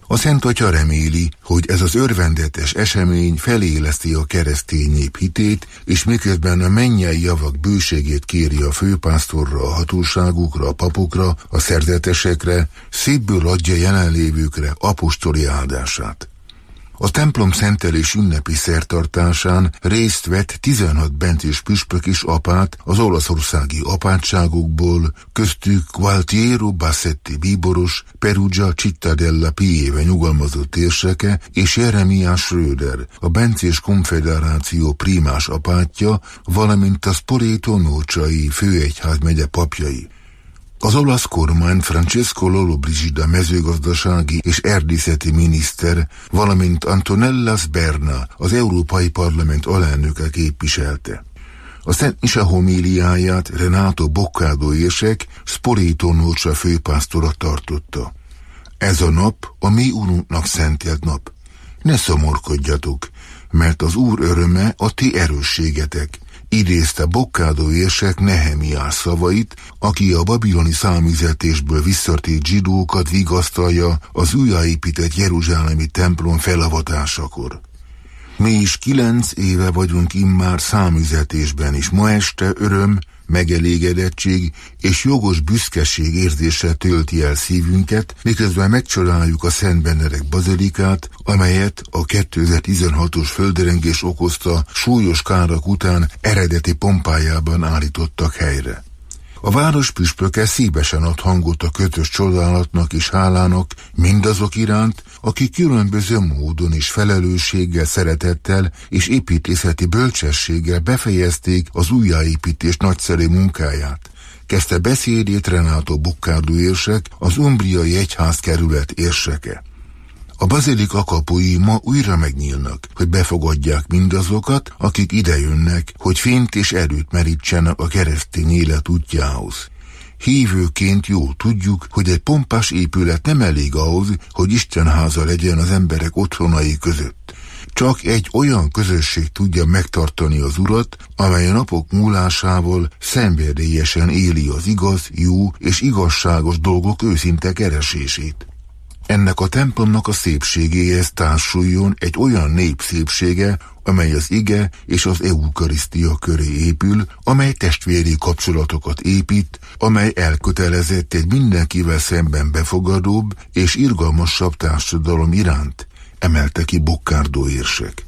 A Szent Atya reméli, hogy ez az örvendetes esemény feléleszti a keresztény nép hitét, és miközben a mennyei javak bőségét kéri a főpásztorra, a hatóságukra, a papokra, a szerzetesekre, szívből adja jelenlévőkre apostoli áldását. A templom szentelés ünnepi szertartásán részt vett 16 bencés püspök és apát az olaszországi apátságokból, köztük Gualtiero Bassetti bíboros, Perugia Cittadella Pieve nyugalmazott érseke és Jeremias Schröder, a bencés konfederáció prímás apátja, valamint a Spoleto Norciai főegyházmegye papjai. Az olasz kormány Francesco Lollobrigida mezőgazdasági és erdészeti miniszter, valamint Antonella Sberna, az Európai Parlament alelnöke képviselte. A Szent Mise homíliáját Renato Boccado érsek, Spoleto Norcia főpásztora tartotta. Ez a nap a mi Urunknak szentelt nap. Ne szomorkodjatok, mert az Úr öröme a ti erősségetek, idézte Boccado érsek Nehemiás szavait, aki a babiloni számüzetésből visszatért zsidókat vigasztalja az újjáépített jeruzsálemi templom felavatásakor. Mi is 9 éve vagyunk immár számüzetésben, és ma este öröm, megelégedettség és jogos büszkeség érzése tölti el szívünket, miközben megcsodáljuk a Szent Benedek bazilikát, amelyet a 2016-os földrengés okozta súlyos kárak után eredeti pompájában állítottak helyre. A város püspöke szívesen ad hangot a kötös csodálatnak és hálának mindazok iránt, akik különböző módon és felelősséggel, szeretettel és építészeti bölcsességgel befejezték az újjáépítés nagyszerű munkáját. Kezdte beszédét Renato Boccado érsek, az umbriai egyházkerület érseke. A bazilika kapui ma újra megnyílnak, hogy befogadják mindazokat, akik idejönnek, hogy fényt és erőt merítsenek a keresztény élet útjához. Hívőként jól tudjuk, hogy egy pompás épület nem elég ahhoz, hogy Isten háza legyen az emberek otthonai között. Csak egy olyan közösség tudja megtartani az Urat, amely a napok múlásával szenvedélyesen éli az igaz, jó és igazságos dolgok őszinte keresését. Ennek a templomnak a szépségéhez társuljon egy olyan nép szépsége, amely az ige és az eukarisztia köré épül, amely testvéri kapcsolatokat épít, amely elkötelezett egy mindenkivel szemben befogadóbb és irgalmasabb társadalom iránt, emelte ki Boccado érsek.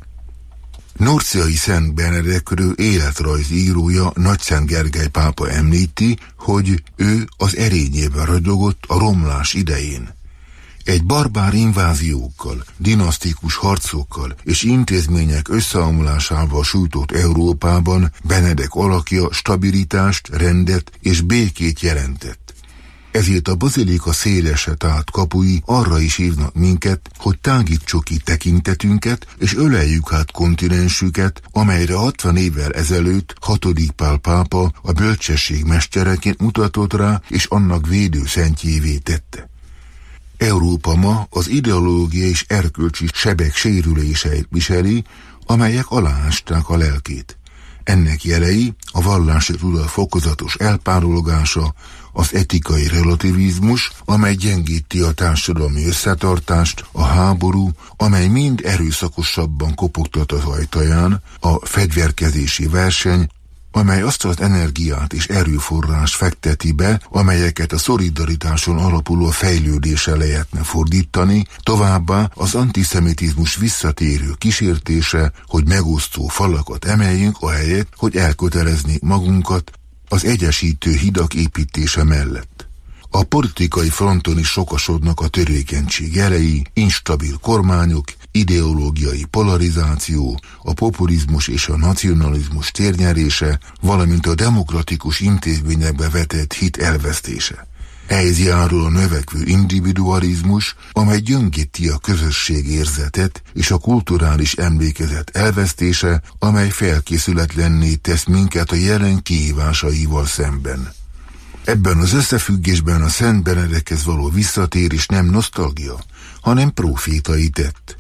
Norciai Szent Benedekről életrajzírója Nagyszent Gergely pápa említi, hogy ő az erényében ragyogott a romlás idején. Egy barbár inváziókkal, dinasztikus harcokkal és intézmények összeomlásával sújtott Európában Benedek alakja stabilitást, rendet és békét jelentett. Ezért a bazilika szélesre tárt kapui arra is hívnak minket, hogy tágítsuk ki tekintetünket és öleljük át kontinensüket, amelyre 60 évvel ezelőtt 6. Pál pápa a bölcsesség mestereként mutatott rá és annak védő szentjévé tette. Európa ma az ideológia és erkölcsi sebek sérüléseit viseli, amelyek aláásták a lelkét. Ennek jelei a vallási tudat fokozatos elpárolgása, az etikai relativizmus, amely gyengíti a társadalmi összetartást, a háború, amely mind erőszakosabban kopogtat az ajtaján, a fegyverkezési verseny, amely azt az energiát és erőforrás fekteti be, amelyeket a szolidaritáson alapuló fejlődésre lehetne fordítani, továbbá az antiszemitizmus visszatérő kísértése, hogy megosztó falakat emeljünk ahelyett, hogy elkötelezni magunkat az egyesítő hidak építése mellett. A politikai fronton is sokasodnak a törékenység jelei, instabil kormányok, ideológiai polarizáció, a populizmus és a nacionalizmus térnyerése, valamint a demokratikus intézményekbe vetett hit elvesztése. Ehhez járul a növekvő individualizmus, amely gyöngíti a közösségérzetet, és a kulturális emlékezet elvesztése, amely felkészületlenné tesz minket a jelen kihívásaival szemben. Ebben az összefüggésben a Szent Benedekhez való visszatérés nem nosztalgia, hanem profétai tett.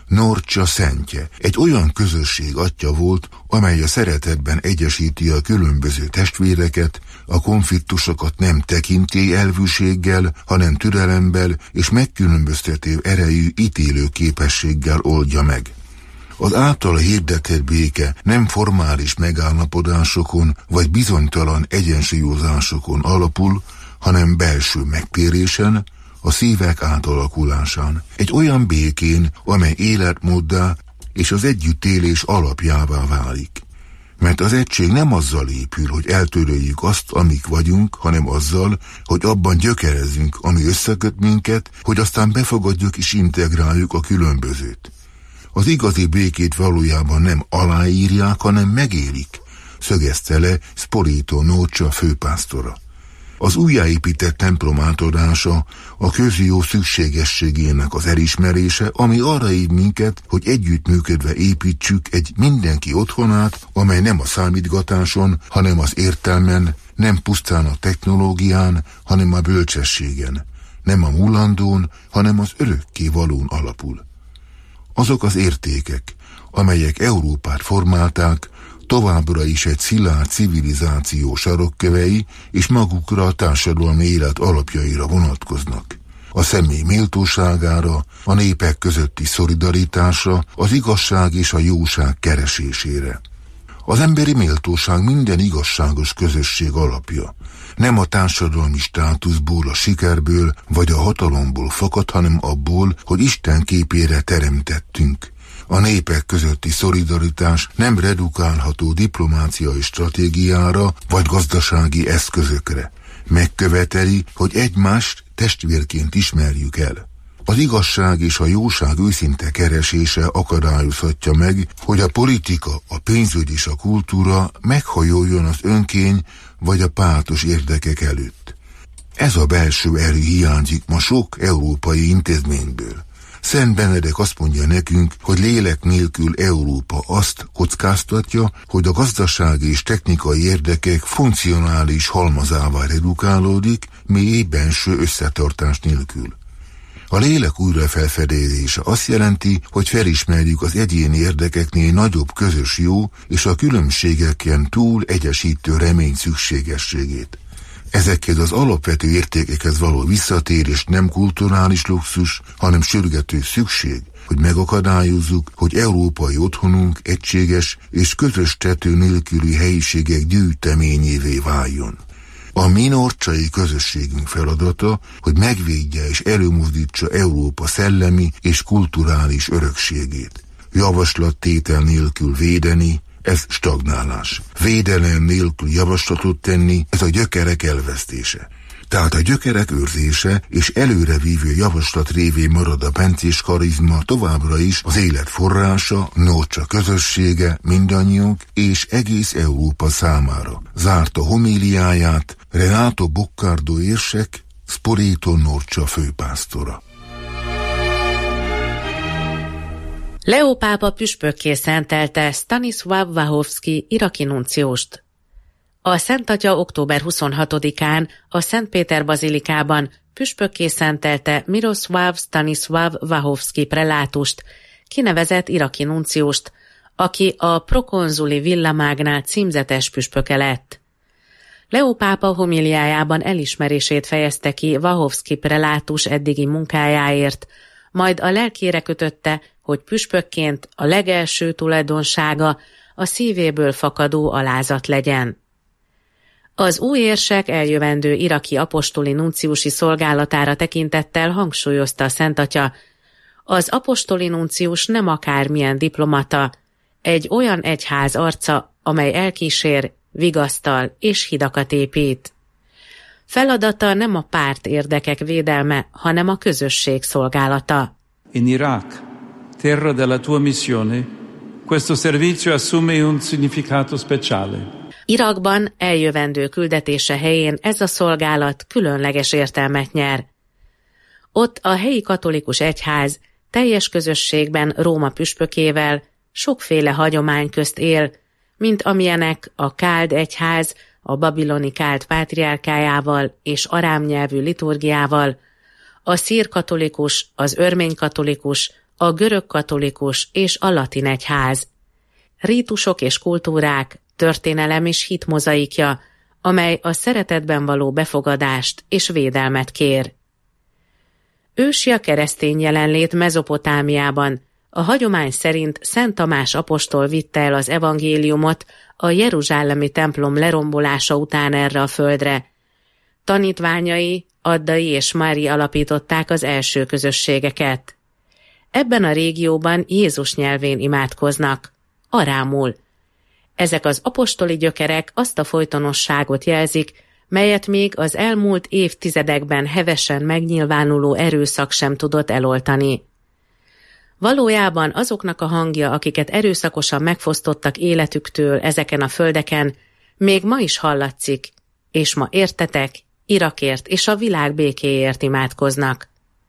Norcsa szentje, egy olyan közösség atya volt, amely a szeretetben egyesíti a különböző testvéreket, a konfliktusokat nem tekintélyelvűséggel, hanem türelemmel és megkülönböztető erejű ítélő képességgel oldja meg. Az általa hirdetett béke nem formális megállapodásokon vagy bizonytalan egyensúlyozásokon alapul, hanem belső megtérésen, a szívek átalakulásán. Egy olyan békén, amely életmóddá és az együttélés alapjává válik. Mert az egység nem azzal épül, hogy eltöröljük azt, amik vagyunk, hanem azzal, hogy abban gyökerezzünk, ami összeköt minket, hogy aztán befogadjuk és integráljuk a különbözőt. Az igazi békét valójában nem aláírják, hanem megélik, szögezte le Spirito Norcsa főpásztora. Az újjáépített templom átadása a közjó szükségességének az elismerése, ami arra hív minket, hogy együttműködve építsük egy mindenki otthonát, amely nem a számítgatáson, hanem az értelmen, nem pusztán a technológián, hanem a bölcsességen, nem a múlandón, hanem az örökké valón alapul. Azok az értékek, amelyek Európát formálták, továbbra is egy szilárd civilizáció sarokkövei és magukra a társadalmi élet alapjaira vonatkoznak. A személy méltóságára, a népek közötti szolidaritásra, az igazság és a jóság keresésére. Az emberi méltóság minden igazságos közösség alapja. Nem a társadalmi státuszból, a sikerből vagy a hatalomból fakad, hanem abból, hogy Isten képére teremtettünk. A népek közötti szolidaritás nem redukálható diplomáciai stratégiára vagy gazdasági eszközökre. Megköveteli, hogy egymást testvérként ismerjük el. Az igazság és a jóság őszinte keresése akadályozhatja meg, hogy a politika, a pénzügy és a kultúra meghajoljon az önkény vagy a pártos érdekek előtt. Ez a belső erő hiányzik ma sok európai intézményből. Szent Benedek azt mondja nekünk, hogy lélek nélkül Európa azt kockáztatja, hogy a gazdasági és technikai érdekek funkcionális halmazává redukálódik, mély benső összetartás nélkül. A lélek újrafelfedezése azt jelenti, hogy felismerjük az egyéni érdekeknél nagyobb közös jó és a különbségeken túl egyesítő remény szükségességét. Ezekhez az alapvető értékekhez való visszatérés nem kulturális luxus, hanem sürgető szükség, hogy megakadályozzuk, hogy európai otthonunk egységes és közös tető nélküli helyiségek gyűjteményévé váljon. A mi norcsai közösségünk feladata, hogy megvédje és előmozdítsa Európa szellemi és kulturális örökségét. Javaslattétel nélkül védeni, ez stagnálás. Védelem nélkül javaslatot tenni, ez a gyökerek elvesztése. Tehát a gyökerek őrzése és előrevívő javaslat révén marad a bencés karizma továbbra is az élet forrása, Norcsa közössége mindannyiunk és egész Európa számára. Zárta homíliáját Renato Boccardo érsek, Spirito Norcsa főpásztora. Leó pápa püspökké szentelte Stanislav Wachowski iraki nunciust. A Szent Atya október 26-án a Szentpéter bazilikában püspökké szentelte Miroslav Stanislav Wachowski prelátust, kinevezett iraki nunciust, aki a prokonzuli Villa Magna címzetes püspöke lett. Leó pápa homiliájában elismerését fejezte ki Wachowski prelátus eddigi munkájáért, majd a lelkére kötötte, hogy püspökként a legelső tulajdonsága a szívéből fakadó alázat legyen. Az új érsek eljövendő iraki apostoli nunciusi szolgálatára tekintettel hangsúlyozta a Szent Atya, az apostoli nuncius nem akármilyen diplomata, egy olyan egyház arca, amely elkísér, vigasztal és hidakat épít. Feladata nem a párt érdekek védelme, hanem a közösség szolgálata. In Iraq, terra della tua missione, questo servizio assume un significato speciale. Irakban eljövendő küldetése helyén ez a szolgálat különleges értelmet nyer. Ott a helyi katolikus egyház teljes közösségben Róma püspökével sokféle hagyomány közt él, mint amilyenek a káld egyház a babiloni káld pátriárkájával és arám nyelvű liturgiával, a szír katolikus, az örmény katolikus, a görögkatolikus és a latin egyház. Rítusok és kultúrák, történelem és hit mozaikja, amely a szeretetben való befogadást és védelmet kér. Ősi a keresztény jelenlét Mezopotámiában. A hagyomány szerint Szent Tamás apostol vitte el az evangéliumot a jeruzsálemi templom lerombolása után erre a földre. Tanítványai, Addai és Mári alapították az első közösségeket. Ebben a régióban Jézus nyelvén imádkoznak, arámul. Ezek az apostoli gyökerek azt a folytonosságot jelzik, melyet még az elmúlt évtizedekben hevesen megnyilvánuló erőszak sem tudott eloltani. Valójában azoknak a hangja, akiket erőszakosan megfosztottak életüktől ezeken a földeken, még ma is hallatszik, és ma értetek, Irakért és a világ békéért imádkoznak.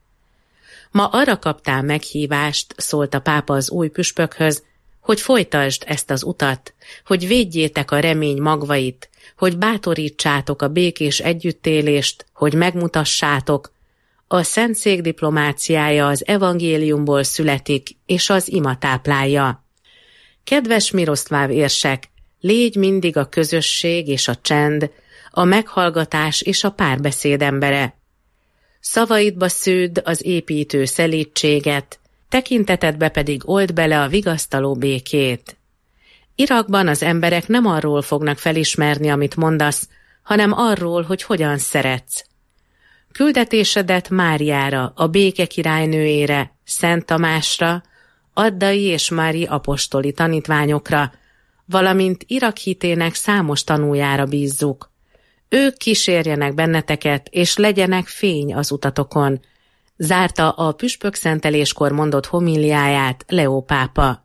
Ma arra kaptál meghívást, szólt a pápa az új püspökhöz, hogy folytasd ezt az utat, hogy védjétek a remény magvait, hogy bátorítsátok a békés együttélést, hogy megmutassátok, a Szentszék diplomáciája az evangéliumból születik, és az ima táplálja. Kedves Miroszláv érsek, légy mindig a közösség és a csend, a meghallgatás és a párbeszéd embere. Szavaidba sződd az építő szelídséget, tekintetedbe pedig old bele a vigasztaló békét. Irakban az emberek nem arról fognak felismerni, amit mondasz, hanem arról, hogy hogyan szeretsz. Küldetésedet Máriára, a béke királynőjére, Szent Tamásra, Addai és Mári apostoli tanítványokra, valamint Irak hitének számos tanújára bízzuk. Ők kísérjenek benneteket, és legyenek fény az utatokon, zárta a püspökszenteléskor mondott homíliáját Leó pápa.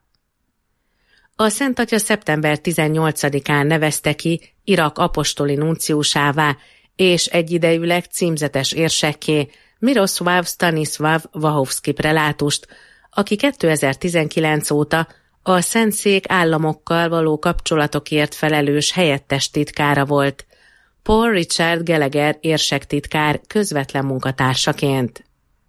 A Szent Atya szeptember 18-án nevezte ki Irak apostoli nunciusává, és egyidejűleg címzetes érsekké Miroszláv Stanislav Vahovszky prelátust, aki 2019 óta a Szentszék államokkal való kapcsolatokért felelős helyettes titkára volt, Paul Richard Gallagher érsektitkár közvetlen munkatársaként.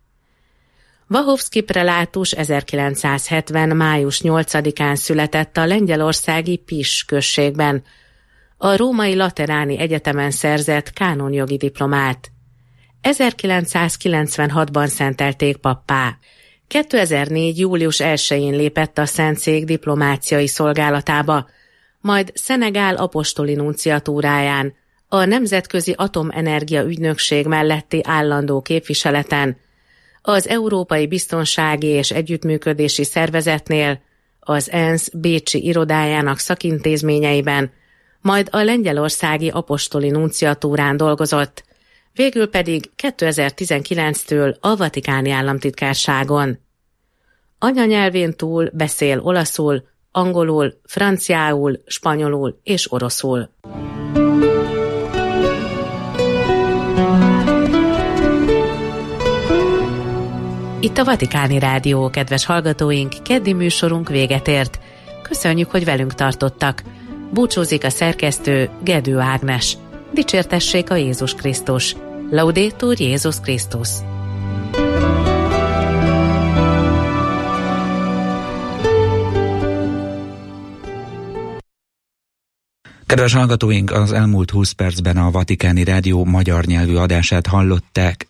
Vahovszky prelátus 1970. május 8-án született a lengyelországi Pisz községben. A Római Lateráni Egyetemen szerzett kánonjogi diplomát. 1996-ban szentelték pappá. 2004. július 1-én lépett a Szentszék diplomáciai szolgálatába, majd Szenegál apostoli nunciatúráján, a Nemzetközi Atomenergia Ügynökség melletti állandó képviseleten, az Európai Biztonsági és Együttműködési Szervezetnél, az ENSZ bécsi irodájának szakintézményeiben, majd a lengyelországi apostoli nunciatúrán dolgozott, végül pedig 2019-től a Vatikáni Államtitkárságon. Anyanyelvén túl beszél olaszul, angolul, franciául, spanyolul és oroszul. Itt a Vatikáni Rádió, kedves hallgatóink, keddi műsorunk véget ért. Köszönjük, hogy velünk tartottak. Búcsúzik a szerkesztő Gedő Ágnes. Dicsértessék a Jézus Krisztus. Laudetur Jézus Krisztus. Kedves hallgatóink, az elmúlt 20 percben a Vatikáni Rádió magyar nyelvű adását hallották.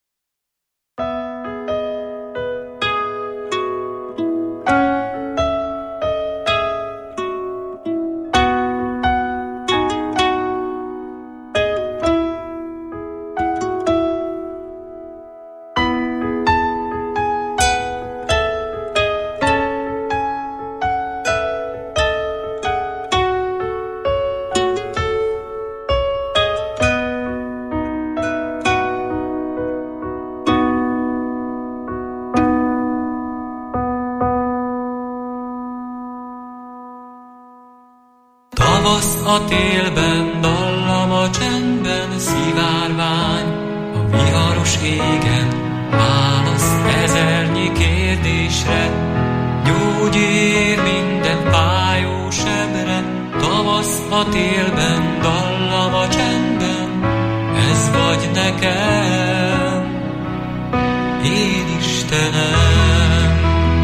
A télben, dallam a csendben, szivárvány a viharos égen, választ ezernyi kérdésre, gyógyír minden fájó sebre. Tavasz a télben, dallam a csendben, ez vagy nekem, én Istenem.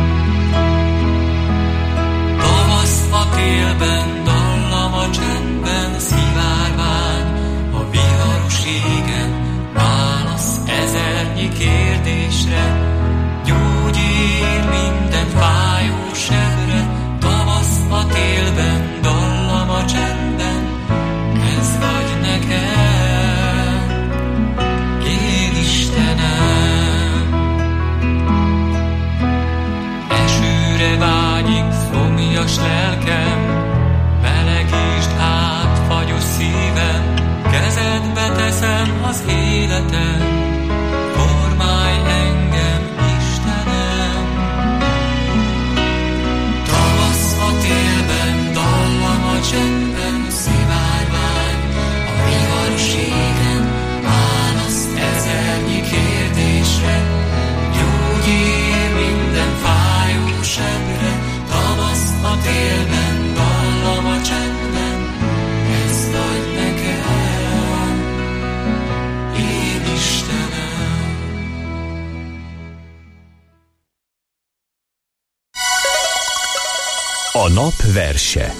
A nap verse.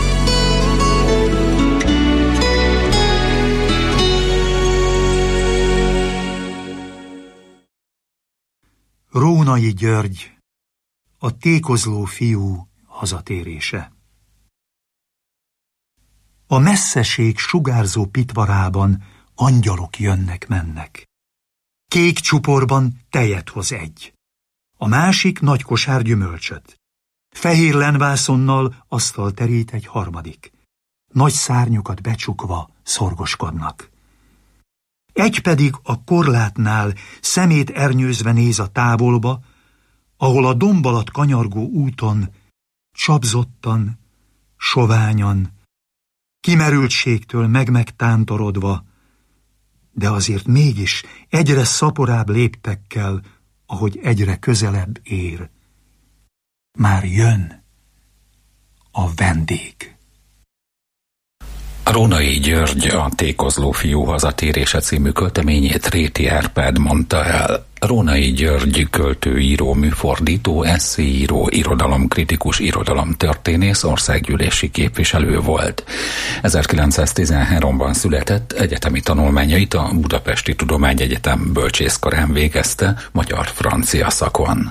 Rónai György, a tékozló fiú hazatérése. A messzeség sugárzó pitvarában angyalok jönnek-mennek. Kék csuporban tejet hoz egy, a másik nagy kosár gyümölcsöt. Fehér lenvászonnal asztal terít egy harmadik. Nagy szárnyukat becsukva szorgoskodnak. Egy pedig a korlátnál szemét ernyőzve néz a távolba, ahol a domb alatt kanyargó úton csapzottan, soványan, kimerültségtől megtántorodva, de azért mégis egyre szaporább léptekkel, ahogy egyre közelebb ér. Már jön a vendég. Rónai György a Tékozló fiú hazatérése című költeményét Réti Árpád mondta el. Rónai György költő, író, műfordító, esszéíró, irodalomkritikus, irodalomtörténész, országgyűlési képviselő volt. 1913-ban született, egyetemi tanulmányait a Budapesti Tudományegyetem bölcsészkarán végezte, magyar-francia szakon.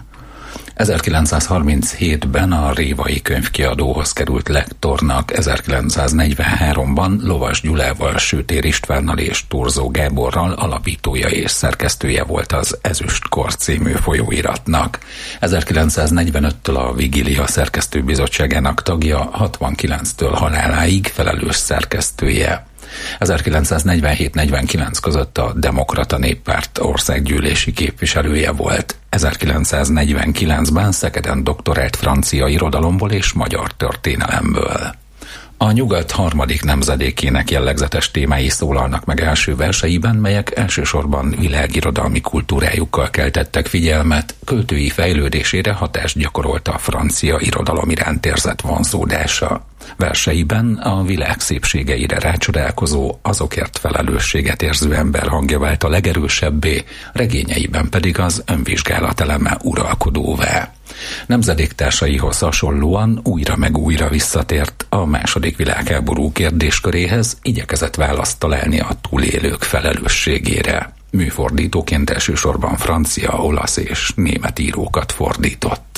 1937-ben a Révai Könyvkiadóhoz került lektornak, 1943-ban Lovas Gyulával, Sütér Istvánnal és Turzó Gáborral alapítója és szerkesztője volt az Ezüstkor című folyóiratnak. 1945-től a Vigília szerkesztőbizottságának tagja, 69-től haláláig felelős szerkesztője. 1947-49 között a Demokrata Néppárt országgyűlési képviselője volt. 1949-ben Szegeden doktorált francia irodalomból és magyar történelemből. A nyugat harmadik nemzedékének jellegzetes témái szólalnak meg első verseiben, melyek elsősorban világirodalmi kultúrájukkal keltettek figyelmet, költői fejlődésére hatást gyakorolt a francia irodalom iránt érzett vonzódása. Verseiben a világ szépségeire rácsodálkozó, azokért felelősséget érző ember hangja vált a legerősebbé, regényeiben pedig az önvizsgálat eleme uralkodóvá. Nemzedéktársaihoz hasonlóan újra meg újra visszatért a második világháború kérdésköréhez, igyekezett választ találni a túlélők felelősségére. Műfordítóként elsősorban francia, olasz és német írókat fordított.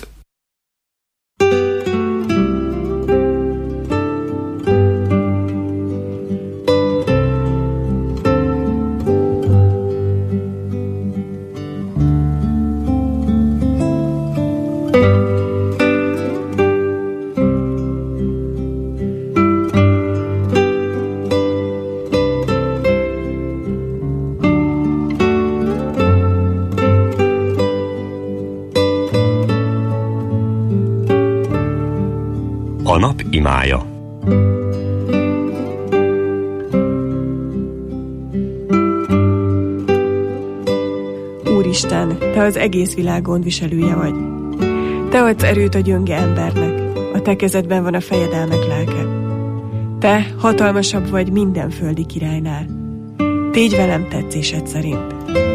A nap imája. Úristen, te az egész világ gondviselője vagy. Te adsz erőt a gyönge embernek, a te kezedben van a fejedelmek lelke. Te hatalmasabb vagy minden földi királynál. Tégy velem tetszésed szerint.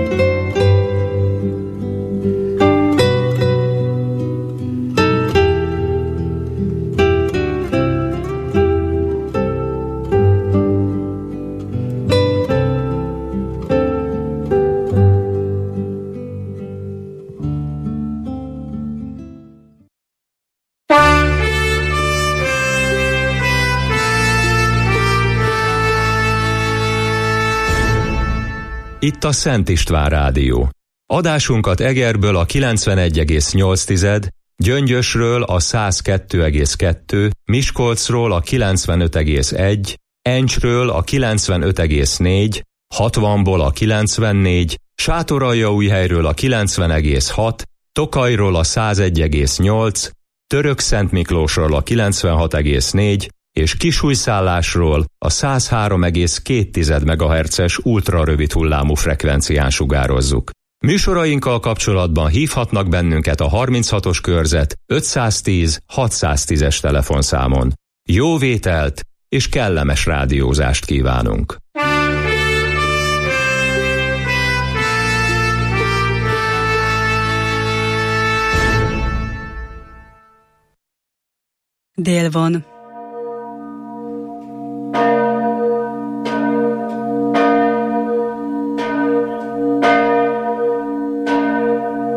Itt a Szent István Rádió. Adásunkat Egerből a 91,8, Gyöngyösről a 102,2, Miskolcról a 95,1, Encsről a 95,4, 60-ból a 94, Sátoraljaújhelyről a 90,6, Tokajról a 101,8, Törökszentmiklósról a 96,4, és Kisújszállásról a 103,2 MHz-es ultrarövid hullámú frekvencián sugározzuk. Műsorainkkal kapcsolatban hívhatnak bennünket a 36-os körzet 510 610-es telefonszámon. Jó vételt és kellemes rádiózást kívánunk! dél van.